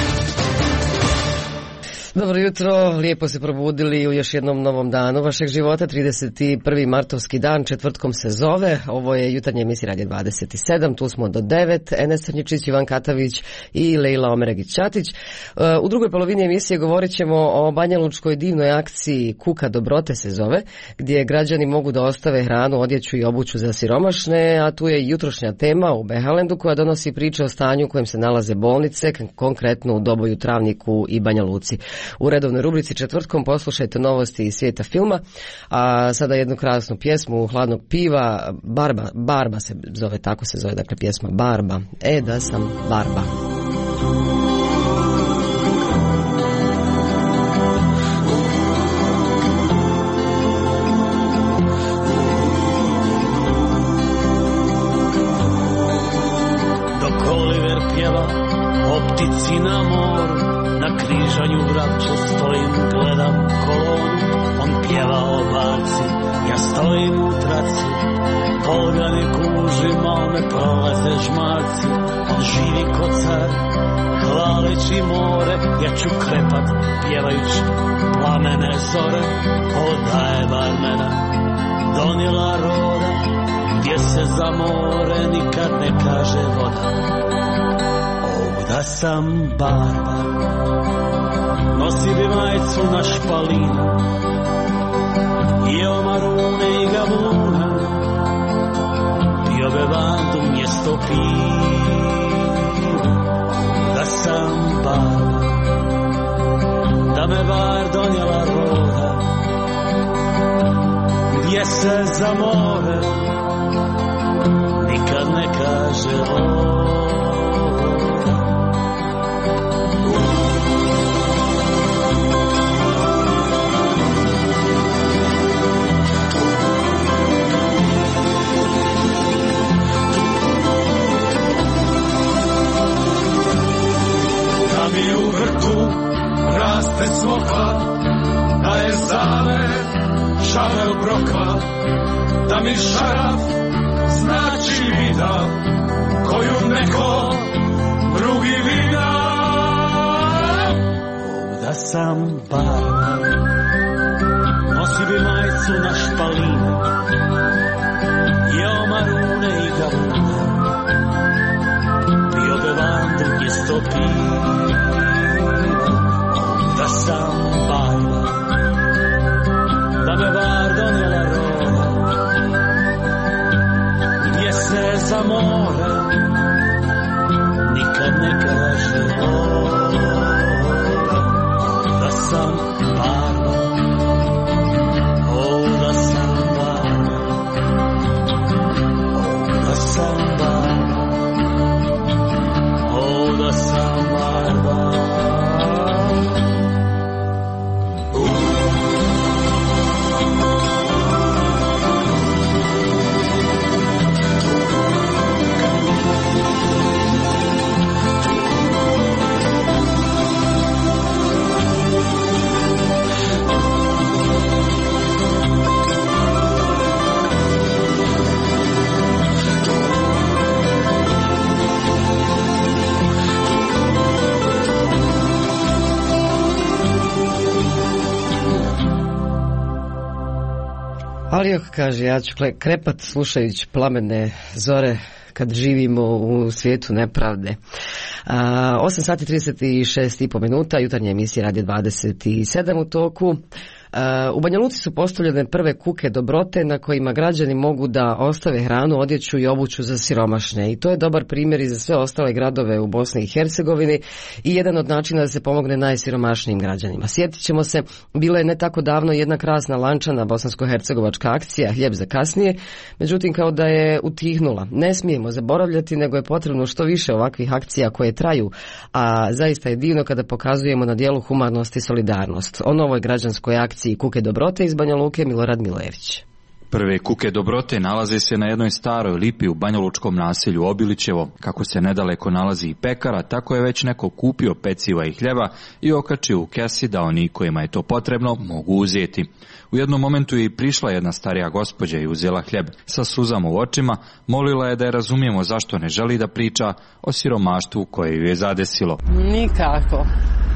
[SPEAKER 1] Dobro jutro, lijepo se probudili u još jednom novom danu vašeg života, trideset prvi martovski dan, četvrtkom se zove, ovo je jutarnje emisija Radio dvadeset sedam, tu smo do devet, Enes Crnjičić, Ivan Katavić i Lejla Omeregić-Ćatić. U drugoj polovini emisije govorit ćemo o banjalučkoj divnoj akciji Kuka dobrote se zove, gdje građani mogu da ostave hranu, odjeću i obuću za siromašne, a tu je jutrošnja tema u Behalendu koja donosi priče o stanju u kojem se nalaze bolnice, konkretno u Doboju, Travniku i Banja Luci. U redovnoj rubrici četvrtkom poslušajte novosti iz svijeta filma, a sada jednu krasnu pjesmu Hladnog piva, Barba, Barba se zove, tako se zove, dakle pjesma Barba, e da sam Barba.
[SPEAKER 12] Dok Oliver pjeva o ptici na moru, na križanju vraća stojim, gledam kolonu, on pjeva o barci, ja stojim u traci, polgani kuži, mal me prolaze žmarci, on živi ko car, hvaleći more, ja ću krepat, pjevajući plamene zore, odaje barmena, donijela roda, gdje se za more nikad ne kaže voda. Da sam Barba, nosi bi majicu na špalinu, jeo marune i gavuna, pio bevandu mjesto piva. Da sam Barba, da me bar donijela roda, gdje se za more nikad ne kaže voda.
[SPEAKER 20] Mi u vrtu raste smokva, da je zale šavel brokva, da mi šaraf znači vida koju neko drugi vida.
[SPEAKER 12] Da sam Barba, nosi bi majicu na špalinu, jeo marune i gavune, pio bevandu mjesto piva. Da sam Barba, da me bar donijela roda, gdje se za more nikad ne kaže o, da sam barman, o, da sam barman, o, da sam barman, o, da sam barman.
[SPEAKER 1] Alijok kaže, ja ću krepat slušajući plamene zore kad živimo u svijetu nepravde. A, osam sati trideset šest i po minuta, jutarnja emisija Radio dvadeset sedam u toku. U Banja Luci su postavljene prve kuke dobrote na kojima građani mogu da ostave hranu, odjeću i obuću za siromašne. I to je dobar primjer i za sve ostale gradove u Bosni i Hercegovini i jedan od načina da se pomogne najsiromašnijim građanima. Sjetit ćemo se, bila je ne tako davno jedna krasna lančana bosansko-hercegovačka akcija Hljeb za kasnije, međutim kao da je utihnula. Ne smijemo zaboravljati, nego je potrebno što više ovakvih akcija koje traju, a zaista je divno kada pokazujemo na dijelu humanost i solidarnost. O novoj građanskoj akciji Kuke dobrote iz Banja Luke Milorad Milojević.
[SPEAKER 21] Prve kuke dobrote nalaze se na jednoj staroj lipi u banjalučkom naselju Obilićevo. Kako se nedaleko nalazi i pekara, tako je već neko kupio peciva i hljeba i okačio u kesi da oni kojima je to potrebno mogu uzeti. U jednom momentu je i prišla jedna starija gospođa i uzela hljeb. Sa suzama u očima molila je da je razumijemo zašto ne želi da priča o siromaštvu koje ju je zadesilo.
[SPEAKER 22] Nikako,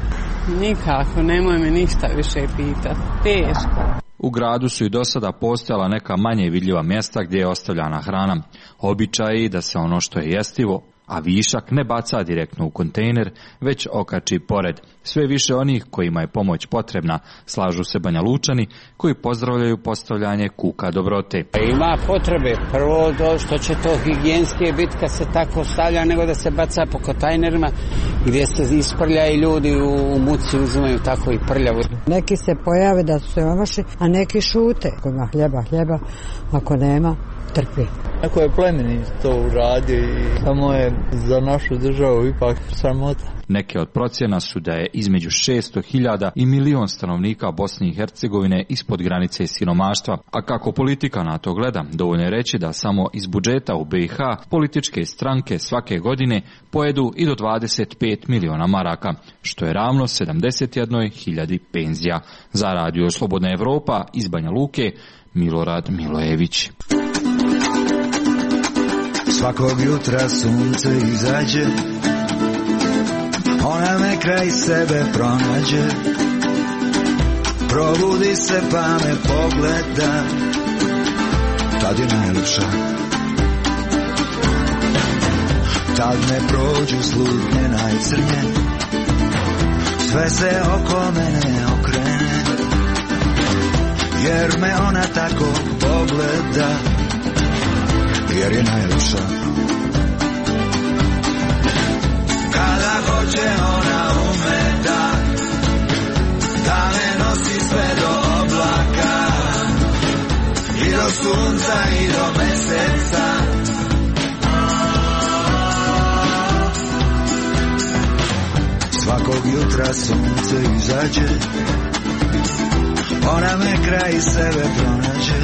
[SPEAKER 22] nikako, nemoj me ništa više pitati, teško.
[SPEAKER 21] U gradu su i do sada postojala neka manje vidljiva mjesta gdje je ostavljana hrana. Običaj je da se ono što je jestivo, a višak ne baca direktno u kontejner, već okači pored. Sve više onih kojima je pomoć potrebna, slažu se Banjalučani koji pozdravljaju postavljanje kuka dobrote.
[SPEAKER 23] Ima potrebe, prvo do što će to higijenske biti kad se tako stavlja, nego da se baca po kontejnerima gdje se isprlja i ljudi u, u muci uzimaju tako i prljavu.
[SPEAKER 24] Neki se pojave da su se omaši, a neki šute. Ako ima hljeba, hljeba, ako nema, trpi.
[SPEAKER 25] Neko je plemeni to uradio i samo je za našu državu ipak sramota.
[SPEAKER 21] Neke od procjena su da je između šesto hiljada i milion stanovnika Bosne i Hercegovine ispod granice siromaštva. A kako politika na to gleda, dovoljno je reći da samo iz budžeta u B i H političke stranke svake godine pojedu i do dvadeset pet miliona maraka, što je ravno sedamdeset jednoj hiljadi penzija. Za Radio Slobodna Evropa iz Banja Luke, Milorad Milojević.
[SPEAKER 26] Svakog jutra sunce izađe, ona me kraj sebe pronađe, probudi se pa me pogleda, tad je najljepša. Tad me prođu slutnje najcrnje, sve se oko mene okrene, jer me ona tako pogleda, jer je najljepša. Kada hoće ona ume da, da me nosi sve do oblaka, i do sunca i do meseca. Svakog jutra sunce izađe, ona me kraj sebe pronađe,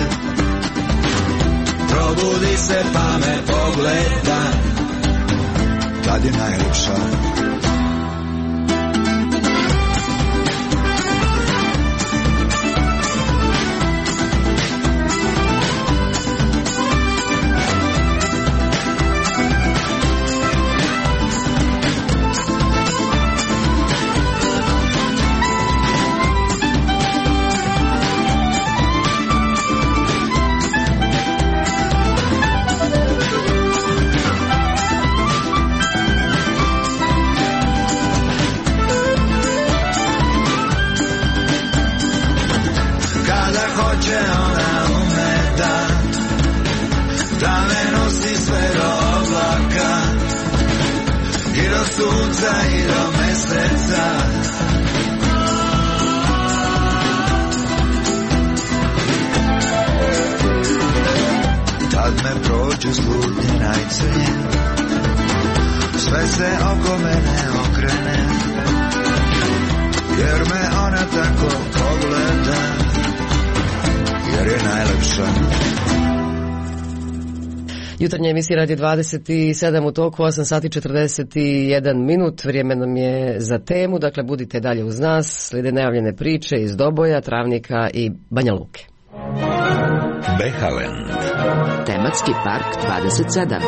[SPEAKER 26] probudi se pa me pogleda, tad je najljepša. sunca i do meseca. Tad me prođu slutnje najcrnje, sve se oko mene okrene, jer me ona tako pogleda, jer je najlepša.
[SPEAKER 1] Jutarnja emisija Radio dvadeset sedam u toku, osam sati četrdeset jedan minut, vrijeme nam je za temu, dakle budite dalje uz nas, slijede najavljene priče iz Doboja, Travnika i Banja Luke.
[SPEAKER 9] Behaland.
[SPEAKER 3] Tematski park dvadeset sedam.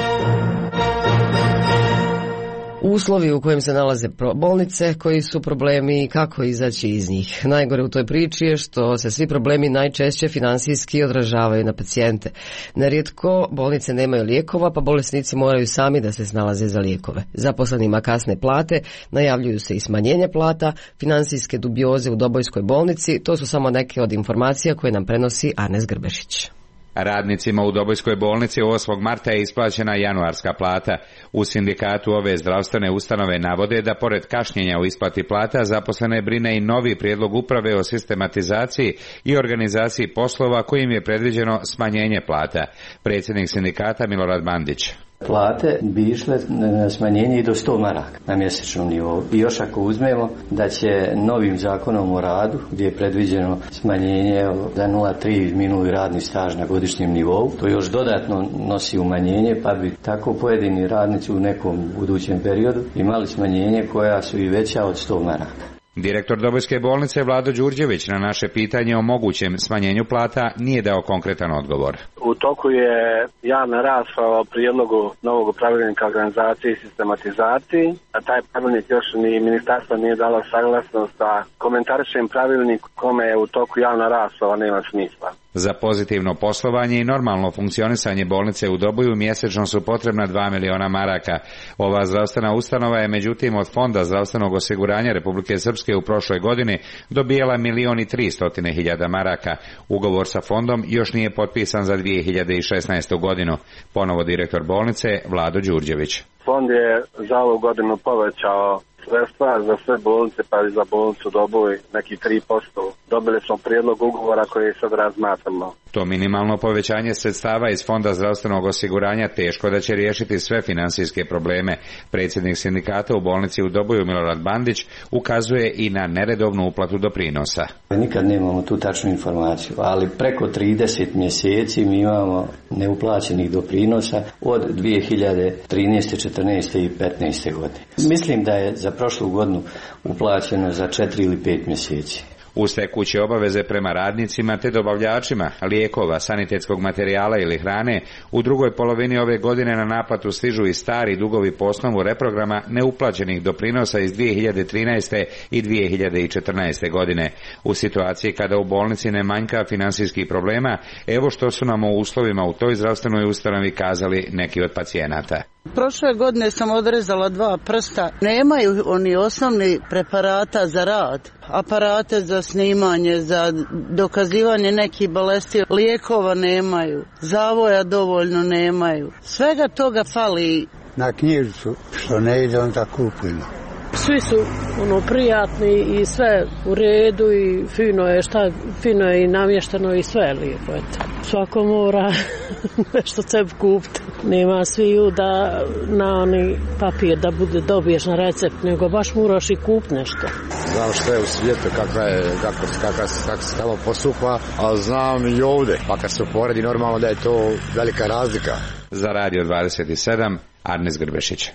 [SPEAKER 1] Uslovi u kojim se nalaze bolnice, koji su problemi i kako izaći iz njih. Najgore u toj priči je što se svi problemi najčešće finansijski odražavaju na pacijente. Nerijetko bolnice nemaju lijekova, pa bolesnici moraju sami da se snalaze za lijekove. Zaposlenima kasne plate, najavljuju se i smanjenje plata, financijske dubioze u Dobojskoj bolnici, to su samo neke od informacija koje nam prenosi Arnes Grbešić.
[SPEAKER 2] Radnicima u Dobojskoj bolnici osmog marta je isplaćena januarska plata. U sindikatu ove zdravstvene ustanove navode da pored kašnjenja u isplati plata zaposlene brine i novi prijedlog uprave o sistematizaciji i organizaciji poslova kojim je predviđeno smanjenje plata. Predsjednik sindikata Milorad Bandić.
[SPEAKER 5] Plate bi išle na smanjenje i do sto maraka na mjesečnom nivou. I još ako uzmemo da će novim zakonom o radu, gdje je predviđeno smanjenje za nula zarez tri minuli radni staž na godišnjem nivou, to još dodatno nosi umanjenje, pa bi tako pojedini radnici u nekom budućem periodu imali smanjenje koja su i veća od sto maraka.
[SPEAKER 2] Direktor Dobojske bolnice Vlado Đurđević na naše pitanje o mogućem smanjenju plata nije dao konkretan odgovor.
[SPEAKER 6] U toku je javna rasprava o prijedlogu novog pravilnika organizacije i sistematizaciji, a taj pravilnik još ni ministarstvo nije dalo saglasnost da komentarišem pravilnik kome je u toku javna rasprava nema smisla.
[SPEAKER 2] Za pozitivno poslovanje i normalno funkcionisanje bolnice u Doboju mjesečno su potrebna dva miliona maraka. Ova zdravstvena ustanova je međutim od Fonda zdravstvenog osiguranja Republike Srpske u prošloj godini dobijala milion i tri stotine hiljada maraka. Ugovor sa fondom još nije potpisan za dvije hiljade šesnaestu godinu. Ponovo direktor bolnice Vlado Đurđević.
[SPEAKER 6] Fond je za ovu godinu povećao sredstva za sve bolnice, pa i za bolnicu Doboj neki tri posto. Dobili smo prijedlog ugovora koji sad razmatramo.
[SPEAKER 2] To minimalno povećanje sredstava iz Fonda zdravstvenog osiguranja teško da će riješiti sve financijske probleme. Predsjednik sindikata u bolnici u Doboju Milorad Bandić ukazuje i na neredovnu uplatu doprinosa.
[SPEAKER 5] Nikad nemamo tu tačnu informaciju, ali preko trideset mjeseci mi imamo neuplaćenih doprinosa od dvije hiljade trinaeste, četrnaeste i petnaeste godine. Mislim da je za prošlu godinu uplaćeno za četiri ili pet mjeseci.
[SPEAKER 2] Uz tekuće obaveze prema radnicima te dobavljačima lijekova, sanitetskog materijala ili hrane, u drugoj polovini ove godine na naplatu stižu i stari dugovi po osnovu reprograma neuplaćenih doprinosa iz dvije hiljade trinaeste i dvije hiljade četrnaeste godine. U situaciji kada u bolnici ne manjka financijskih problema, evo što su nam o uslovima u toj zdravstvenoj ustanovi kazali neki od pacijenata.
[SPEAKER 7] Prošle godine sam odrezala dva prsta. Nemaju oni osnovni preparata za rad, aparate za snimanje, za dokazivanje nekih bolesti, lijekova nemaju, zavoja dovoljno nemaju. Svega toga fali.
[SPEAKER 8] Na knjižicu što ne ide onda kupimo.
[SPEAKER 10] Svi su ono prijatni i sve u redu i fino je šta fino je i namješteno i sve je lijepo. Eto. Svako mora nešto sebi kupiti. Nema sviju da na oni papir da bude dobiješ na recept, nego baš moraš i kupiti nešto.
[SPEAKER 27] Znam što je u svijetu, kakva je, kako, kako, kako se tamo postupa, ali znam i ovdje. Pa kad se uporedi normalno da je to velika razlika.
[SPEAKER 2] Za Radio dvadeset sedam, Arnes Grbešić.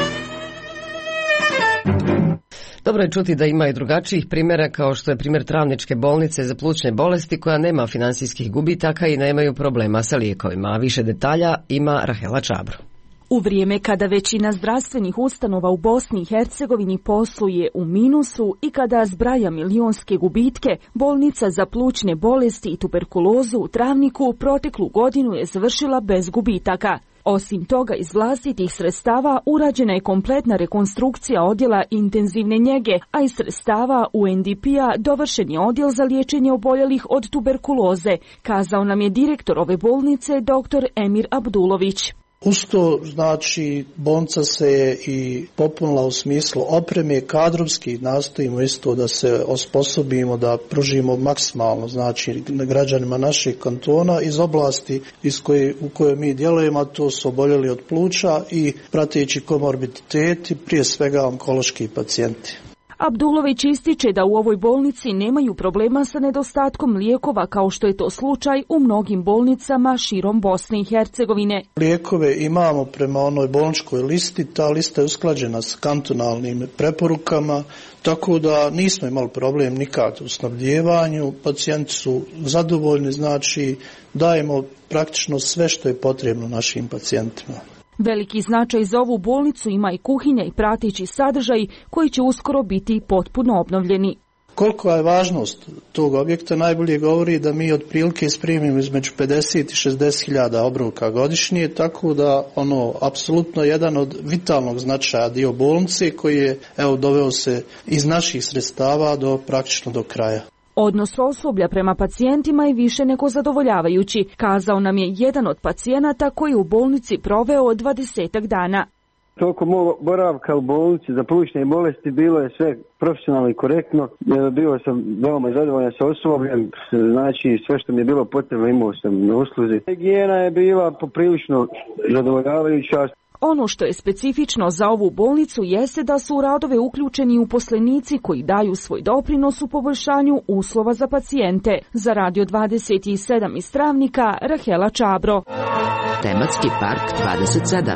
[SPEAKER 1] Dobro je čuti da ima i drugačijih primjera, kao što je primjer Travničke bolnice za plućne bolesti koja nema financijskih gubitaka i nemaju problema sa lijekovima. A više detalja ima Rahela Čabro.
[SPEAKER 28] U vrijeme kada većina zdravstvenih ustanova u Bosni i Hercegovini posluje u minusu i kada zbraja milionske gubitke, bolnica za plućne bolesti i tuberkulozu u Travniku proteklu godinu je završila bez gubitaka. Osim toga, iz vlastitih sredstava urađena je kompletna rekonstrukcija odjela intenzivne njege, a iz sredstava U N D P-a dovršen je odjel za liječenje oboljelih od tuberkuloze, kazao nam je direktor ove bolnice, doktor Emir Abdulović.
[SPEAKER 4] Uz to, znači, bolnica se je i popunila u smislu opreme, kadrovski nastojimo isto da se osposobimo, da pružimo maksimalno, znači, građanima naših kantona iz oblasti iz koje, u kojoj mi djelujemo, a to su oboljeli od pluća i prateći komorbiditeti, prije svega onkološki pacijenti.
[SPEAKER 28] Abdulović ističe da u ovoj bolnici nemaju problema sa nedostatkom lijekova kao što je to slučaj u mnogim bolnicama širom Bosne i Hercegovine.
[SPEAKER 4] Lijekove imamo prema onoj bolničkoj listi, ta lista je usklađena s kantonalnim preporukama, tako da nismo imali problem nikad u snabdjevanju, pacijenti su zadovoljni, znači dajemo praktično sve što je potrebno našim pacijentima.
[SPEAKER 28] Veliki značaj za ovu bolnicu ima i kuhinja i prateći sadržaj koji će uskoro biti potpuno obnovljeni.
[SPEAKER 4] Koliko je važnost tog objekta najbolje govori da mi otprilike isprimimo između pedeset i šezdeset hiljada obroka godišnje, tako da ono apsolutno jedan od vitalnog značaja dio bolnice koji je evo doveo se iz naših sredstava do praktično do kraja.
[SPEAKER 28] Odnos osoblja prema pacijentima je više nego zadovoljavajući, kazao nam je jedan od pacijenata koji je u bolnici proveo dvadesetak dana.
[SPEAKER 11] Toliko mog boravka u bolnici za plućne bolesti bilo je sve profesionalno i korektno. Bio sam veoma zadovoljan sa osobljem, znači sve što mi je bilo potrebno imao sam na usluzi. Higijena je bila poprilično zadovoljavajuća.
[SPEAKER 28] Ono što je specifično za ovu bolnicu jeste da su u radove uključeni uposlenici koji daju svoj doprinos u poboljšanju uslova za pacijente. Za Radio dvadeset sedam iz Travnika, Rahela Čabro.
[SPEAKER 13] Tematski park dvadeset sedam.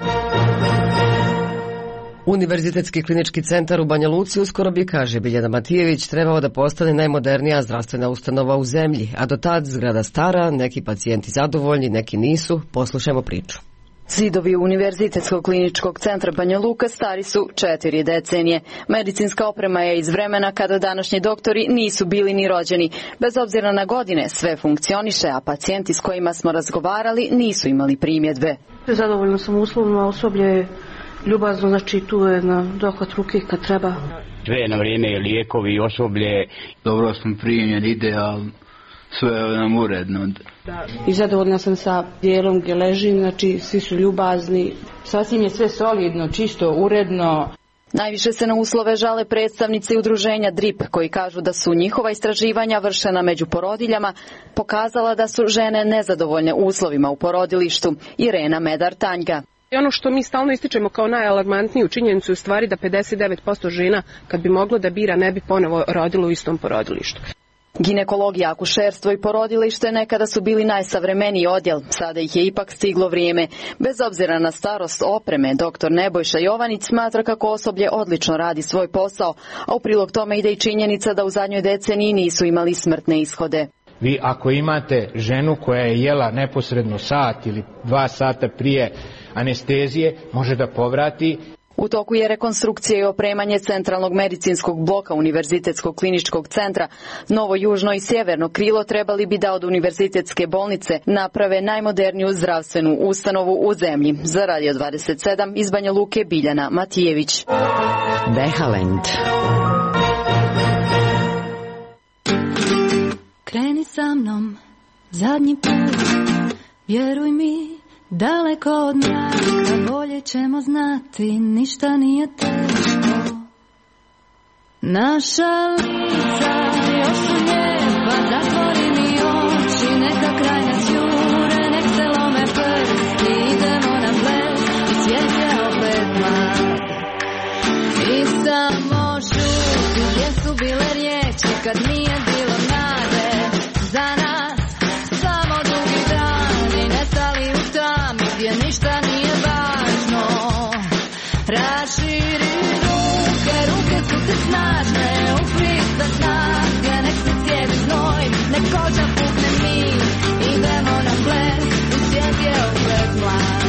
[SPEAKER 1] Univerzitetski klinički centar u Banja Luci uskoro bi, kaže Biljana Matijević, trebao da postane najmodernija zdravstvena ustanova u zemlji, a do tad zgrada stara, neki pacijenti zadovoljni, neki nisu. Poslušajmo priču.
[SPEAKER 14] Zidovi Univerzitetskog kliničkog centra Banja Luka stari su četiri decenije. Medicinska oprema je iz vremena kada današnji doktori nisu bili ni rođeni. Bez obzira na godine sve funkcioniše, a pacijenti s kojima smo razgovarali nisu imali primjedbe.
[SPEAKER 15] Zadovoljno sam uslovno, osoblje je ljubazno, znači tu je na dohvat ruke kad treba.
[SPEAKER 16] Sve na vrijeme, lijekovi, osoblje.
[SPEAKER 17] Dobro sam primjen, idealno. Sve je nam uredno.
[SPEAKER 15] I zadovoljna sam sa dijelom gdje ležim, znači svi su ljubazni.
[SPEAKER 18] Sasvim je sve solidno, čisto, uredno.
[SPEAKER 14] Najviše se na uslove žale predstavnici udruženja D R I P, koji kažu da su njihova istraživanja vršena među porodiljama pokazala da su žene nezadovoljne uslovima u porodilištu. Irena Medar-Tanjga.
[SPEAKER 29] I ono što mi stalno ističemo kao najalarmantniju činjenicu je u stvari da pedeset devet posto žena kad bi moglo da bira ne bi ponovo rodilo u istom porodilištu.
[SPEAKER 14] Ginekologija, akušerstvo i porodilište nekada su bili najsavremeniji odjel, sada ih je ipak stiglo vrijeme. Bez obzira na starost opreme, doktor Nebojša Jovanić smatra kako osoblje odlično radi svoj posao, a u prilog tome ide i činjenica da u zadnjoj deceniji nisu imali smrtne ishode.
[SPEAKER 30] Vi ako imate ženu koja je jela neposredno sat ili dva sata prije anestezije, može da povrati.
[SPEAKER 14] U toku je rekonstrukcija i opremanje centralnog medicinskog bloka Univerzitetskog kliničkog centra. Novo južno i sjeverno krilo trebali bi da od univerzitetske bolnice naprave najmoderniju zdravstvenu ustanovu u zemlji. Za Radio dvadeset sedam iz Banja Luke, Biljana Matijević.
[SPEAKER 13] Behalend.
[SPEAKER 31] Kreni sa mnom zadnji put, vjeruj mi, daleko od mraka, bolje ćemo znati, ništa nije teško. Naša lica još su lijepa, zatvori mi oči, neka kraj nas jure, nek se lome prsti, idemo na ples i svijet je opet mlad. I samo šuti, gdje su bile riječi kad nije bilo nade za nas, samo dugi dani, nestali u tami gdje ništa nije važno. Raširi ruke, ruke su te snažne, ukrista snage, nek se cijeli znoj, nek koža pukne mi, idemo na ples i svijet je opet mlad.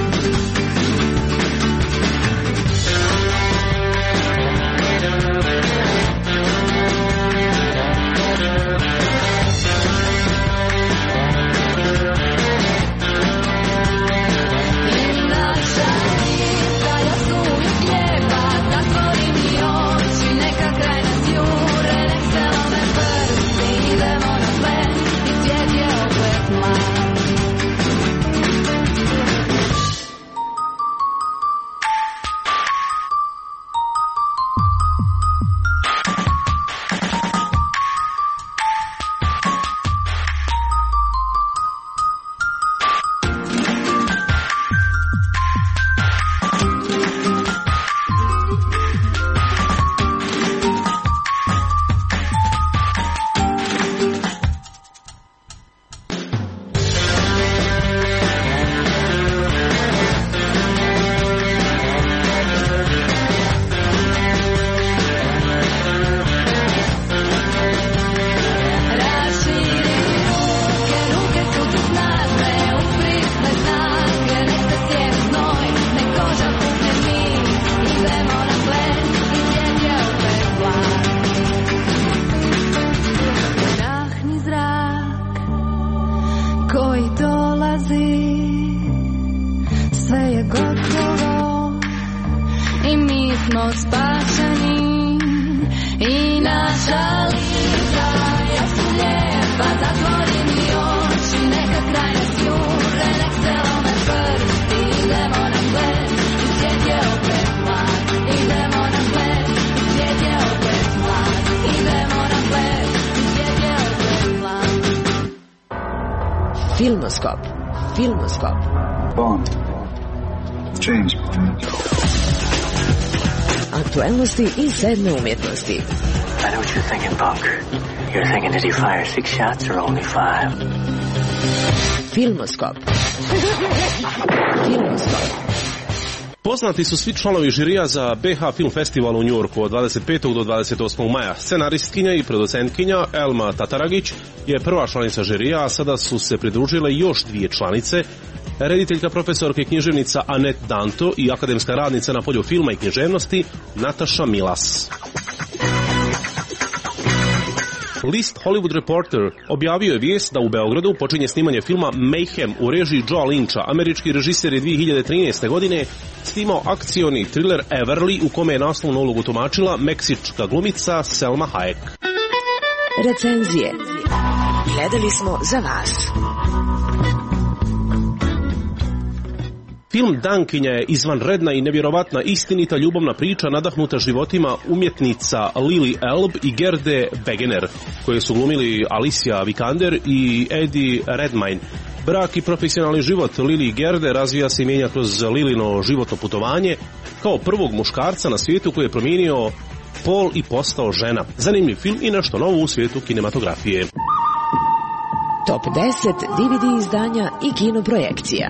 [SPEAKER 31] okolo i mi smo spačeni i naša lica jesu lijepa, zatvori mi oči, neka kraj nas jure, nek se lome prsti, idemo na gled i svijet je opet mlad, idemo na gled i svijet je opet mlad, idemo na gled i svijet je opet mlad.
[SPEAKER 13] Filmoskop. Filmoskop.
[SPEAKER 3] Bond. James Bond.
[SPEAKER 13] Aktuelnosti i sedme umjetnosti.
[SPEAKER 9] I know what you're thinking, Punk. You're thinking, did he fire six shots or only five?
[SPEAKER 13] Filmoskop. Filmoskop.
[SPEAKER 12] Poznati su svi članovi žirija za B H Film Festival u Njujorku od dvadeset petog do dvadeset osmog maja. Scenaristkinja i producentkinja Elma Tataragić je prva članica žirija, a sada su se pridružile još dvije članice, rediteljka, profesorka i književnica Anet Danto i akademska radnica na polju filma i književnosti Nataša Milas. List Hollywood Reporter objavio je vijest da u Beogradu počinje snimanje filma Mayhem u režiji Joe Lyncha. Američki režiser je dvije hiljade trinaeste. godine snimao akcioni thriller Everly u kome je naslovnu ulogu tumačila meksička glumica Selma Hayek.
[SPEAKER 13] Recenzije. Gledali smo za vas.
[SPEAKER 12] Film Dankinja je izvanredna i nevjerovatna istinita ljubavna priča nadahnuta životima umjetnica Lily Elb i Gerde Wegener, koje su glumili Alicia Vikander i Eddie Redmayne. Brak i profesionalni život Lily i Gerde razvija se i mijenja kroz Lilino životno putovanje kao prvog muškarca na svijetu koji je promijenio pol i postao žena. Zanimljiv film i nešto novo u svijetu kinematografije.
[SPEAKER 13] Top deset D V D izdanja i kinoprojekcija.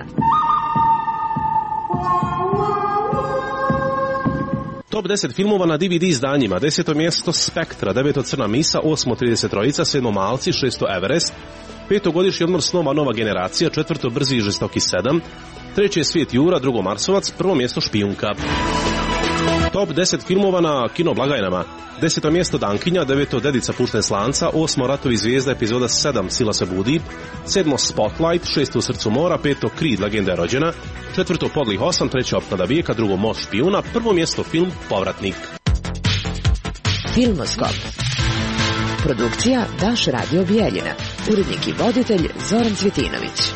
[SPEAKER 12] Top deset filmova na D V D izdanjima. Deseto mjesto Spektra, deveto Crna misa, osmo trideset trojica, sedmo Malci, šesto Everest, peto Godišnji odmor snova Nova generacija, četvrto Brzi i žestoki sedam, treće Svijet Jura, drugo Marsovac, prvo mjesto Špijunka. Top deset filmova na kinoblagajnama. Deseto mjesto Dankinja, deveto Dedica puštene slanca, osmo Ratovi zvijezda epizoda sedam Sila se budi, sedmo Spotlight, šesto U srcu mora, peto Creed legenda je rođena, četvrto Podlih osam, treće Opklada vijeka, drugo Most špijuna, prvo mjesto film Povratnik.
[SPEAKER 13] Filmoskop. Produkcija Daš Radio Bijeljina. Urednik i voditelj Zoran Cvjetinović.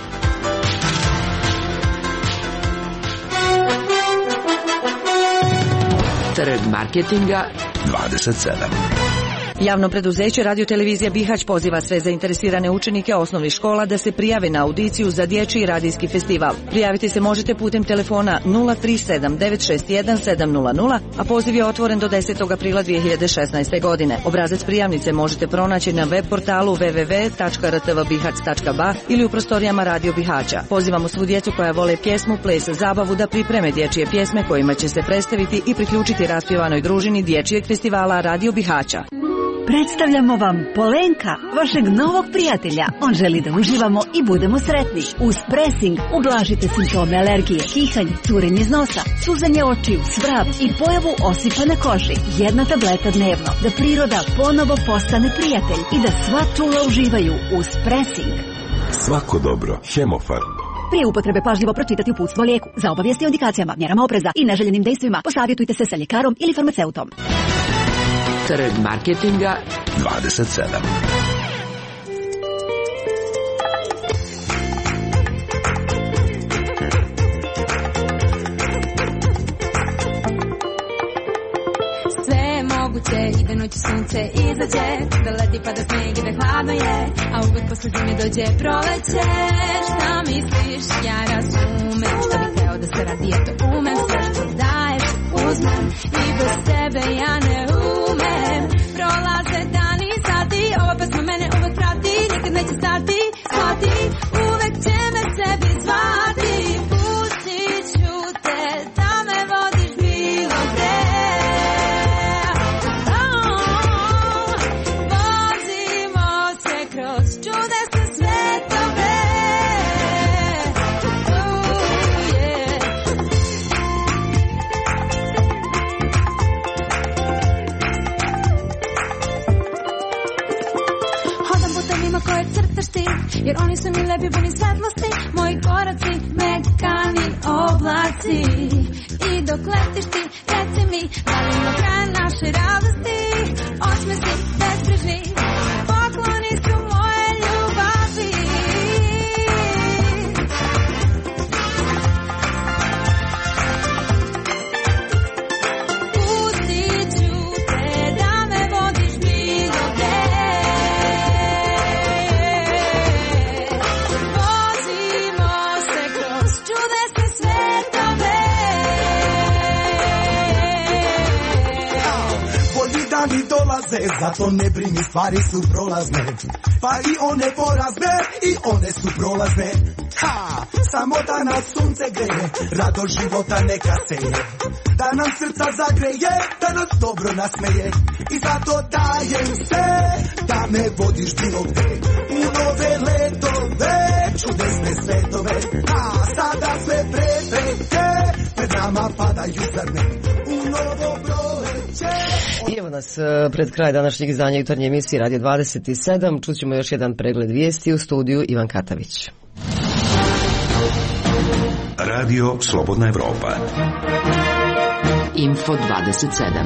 [SPEAKER 13] Trg marketinga dvadeset sedam.
[SPEAKER 19] Javno preduzeće Radio-televizija Bihać poziva sve zainteresirane učenike osnovnih škola da se prijave na audiciju za dječji radijski festival. Prijaviti se možete putem telefona nula tri sedam devet šest jedan sedam nula nula, a poziv je otvoren do desetog aprila dvije hiljade šesnaeste. godine. Obrazac prijavnice možete pronaći na web portalu w w w tačka r t v bihac tačka b a ili u prostorijama Radio Bihaća. Pozivamo svu djecu koja vole pjesmu, ples, zabavu da pripreme dječje pjesme kojima će se predstaviti i priključiti raspjevanoj družini dječjeg festivala Radio Bihaća.
[SPEAKER 20] Predstavljamo vam Polenka, vašeg novog prijatelja. On želi da uživamo i budemo sretni. Uz presing ublažite simptome alergije, kihanje, curenje iz nosa, suzanje očiju, svrab i pojavu osipane koži. Jedna tableta dnevno, da priroda ponovo postane prijatelj i da sva čula uživaju uz presing.
[SPEAKER 21] Svako dobro, Hemofarm.
[SPEAKER 20] Prije upotrebe pažljivo pročitati uputstvo o lijeku. Za obavijesti o indikacijama, mjerama opreza i neželjenim dejstvima posavjetujte se sa ljekarom ili farmaceutom.
[SPEAKER 13] Trg marketinga
[SPEAKER 21] dvadeset sedam.
[SPEAKER 31] Sve je moguće i da noći sunce izađe, da leti pa da snijeg i da hladno je, a uvijek posle zime dođe proleće. Šta misliš, ja razumem, što bih hteo da se radi, eto umem, sve što daješ uzmem i bez tebe ja ne umem. Prolaze dani i sati, ova pesma mene uvek prati, nikad neće stati, shvati, uvek će me sebi zvati. Pustit ću te da me vodiš bilo gde. Oh, vozimo se kroz čudesne svetove. Oh, yeah. Hodam putem koje crtaš ti, jer oni su mi lepi puni svetlosti. Moji koraci mekani, oblaci. I dok letiš ti, reci mi, da li ima kraja naše radosti? Osmesi, bezbrižni, pokloni su moje ljubavi. Pustit ću te da me vodiš bilo gde. Vozimo se kroz čudesne svetove.
[SPEAKER 5] Bolji dani dolaze, zato ne brini, stvari su prolazne. Pa i one porazne, i one su prolazne. Ha! Samo da nas sunce greje, rado života neka seje. Da nam srca zagreje, da nas dobro nasmeje. I zato dajem se, da me vodiš bilo gde. U nove letove, čudesne svetove. A sada sve prepreke, pred nama padaju zrne. U novo proleće.
[SPEAKER 1] I evo nas pred kraj današnjeg izdanja jutarnje emisije Radio dvadeset sedam. Čućemo još jedan pregled vijesti u studiju Ivan Katavić.
[SPEAKER 21] Radio Slobodna Evropa.
[SPEAKER 13] Info dvadeset sedam.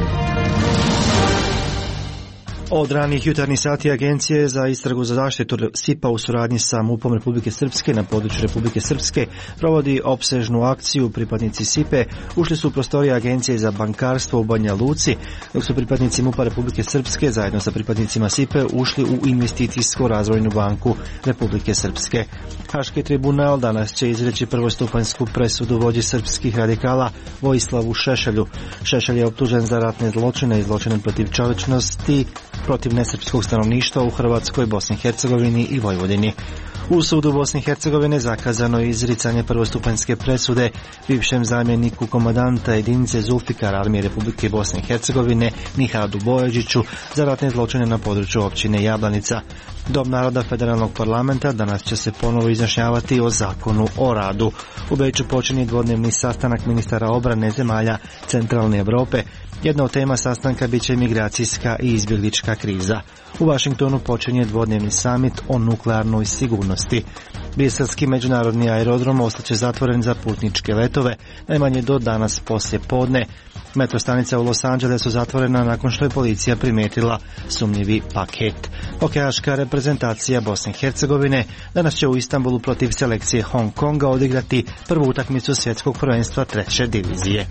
[SPEAKER 6] Od ranih jutarnjih sati Agencije za istragu za zaštitu S I P-a u suradnji sa MUP-om Republike Srpske na području Republike Srpske provodi opsežnu akciju. Pripadnici S I P-e ušli su u prostorije Agencije za bankarstvo u Banja Luci, dok su pripadnici MUP-a Republike Srpske zajedno sa pripadnicima S I P-e ušli u Investicijsko-razvojnu banku Republike Srpske. Haški tribunal danas će izreći prvostupanjsku presudu vođi srpskih radikala Vojislavu Šešelju. Šešelj je optužen za ratne zločine i zločine protiv čovječnosti protiv nesrpskog stanovništva u Hrvatskoj, Bosni i Hercegovini i Vojvodini. U sudu Bosne i Hercegovine zakazano je izricanje prvostupanjske presude bivšem zamjeniku komandanta jedinice Zulfikar armije Republike Bosne i Hercegovine Nihadu Bojađiću za ratne zločine na području općine Jablanica. Dom naroda Federalnog parlamenta danas će se ponovo izjašnjavati o zakonu o radu. U Beču počinje dvodnevni sastanak ministara obrane zemalja Centralne Europe. Jedna od tema sastanka bit će migracijska i izbjeglička kriza. U Vašingtonu počinje dvodnevni samit o nuklearnoj sigurnosti. Briselski međunarodni aerodrom ostaće zatvoren za putničke letove, najmanje do danas poslije podne. Metrostanica u Los Angelesu zatvorena nakon što je policija primijetila sumnjivi paket. Hokejaška reprezentacija Bosne i Hercegovine danas će u Istanbulu protiv selekcije Hong Konga odigrati prvu utakmicu svjetskog prvenstva treće divizije.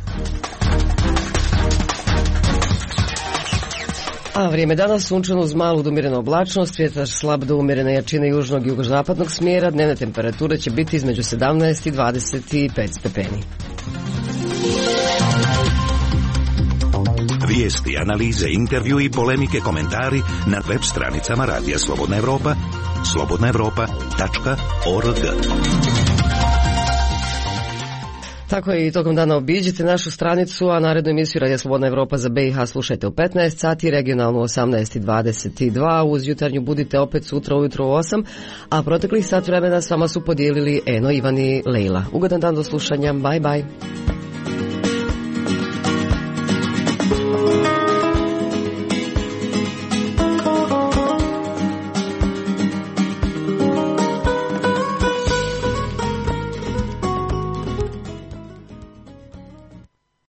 [SPEAKER 1] A vrijeme danas sunčano uz malu do umjerenu oblačnost, vjetar slab do umjerene jačine južnog i jugozapadnog smjera, dnevne temperature će biti između sedamnaest i dvadeset pet stepeni.
[SPEAKER 21] Vijesti, analize, intervju i polemike, komentari na web stranicama Radija Slobodna Evropa, slobodna evropa tačka org.
[SPEAKER 1] Tako je i tokom dana obiđite našu stranicu, a narednu emisiju Radija Slobodna Evropa za B i H slušajte u petnaest sati, regionalno u osamnaest i dvadeset dva, uz jutarnju budite opet sutra ujutro u osam, a proteklih sat vremena s vama su podijelili Eno, Ivan i Lejla. Ugodan dan do slušanja, bye bye.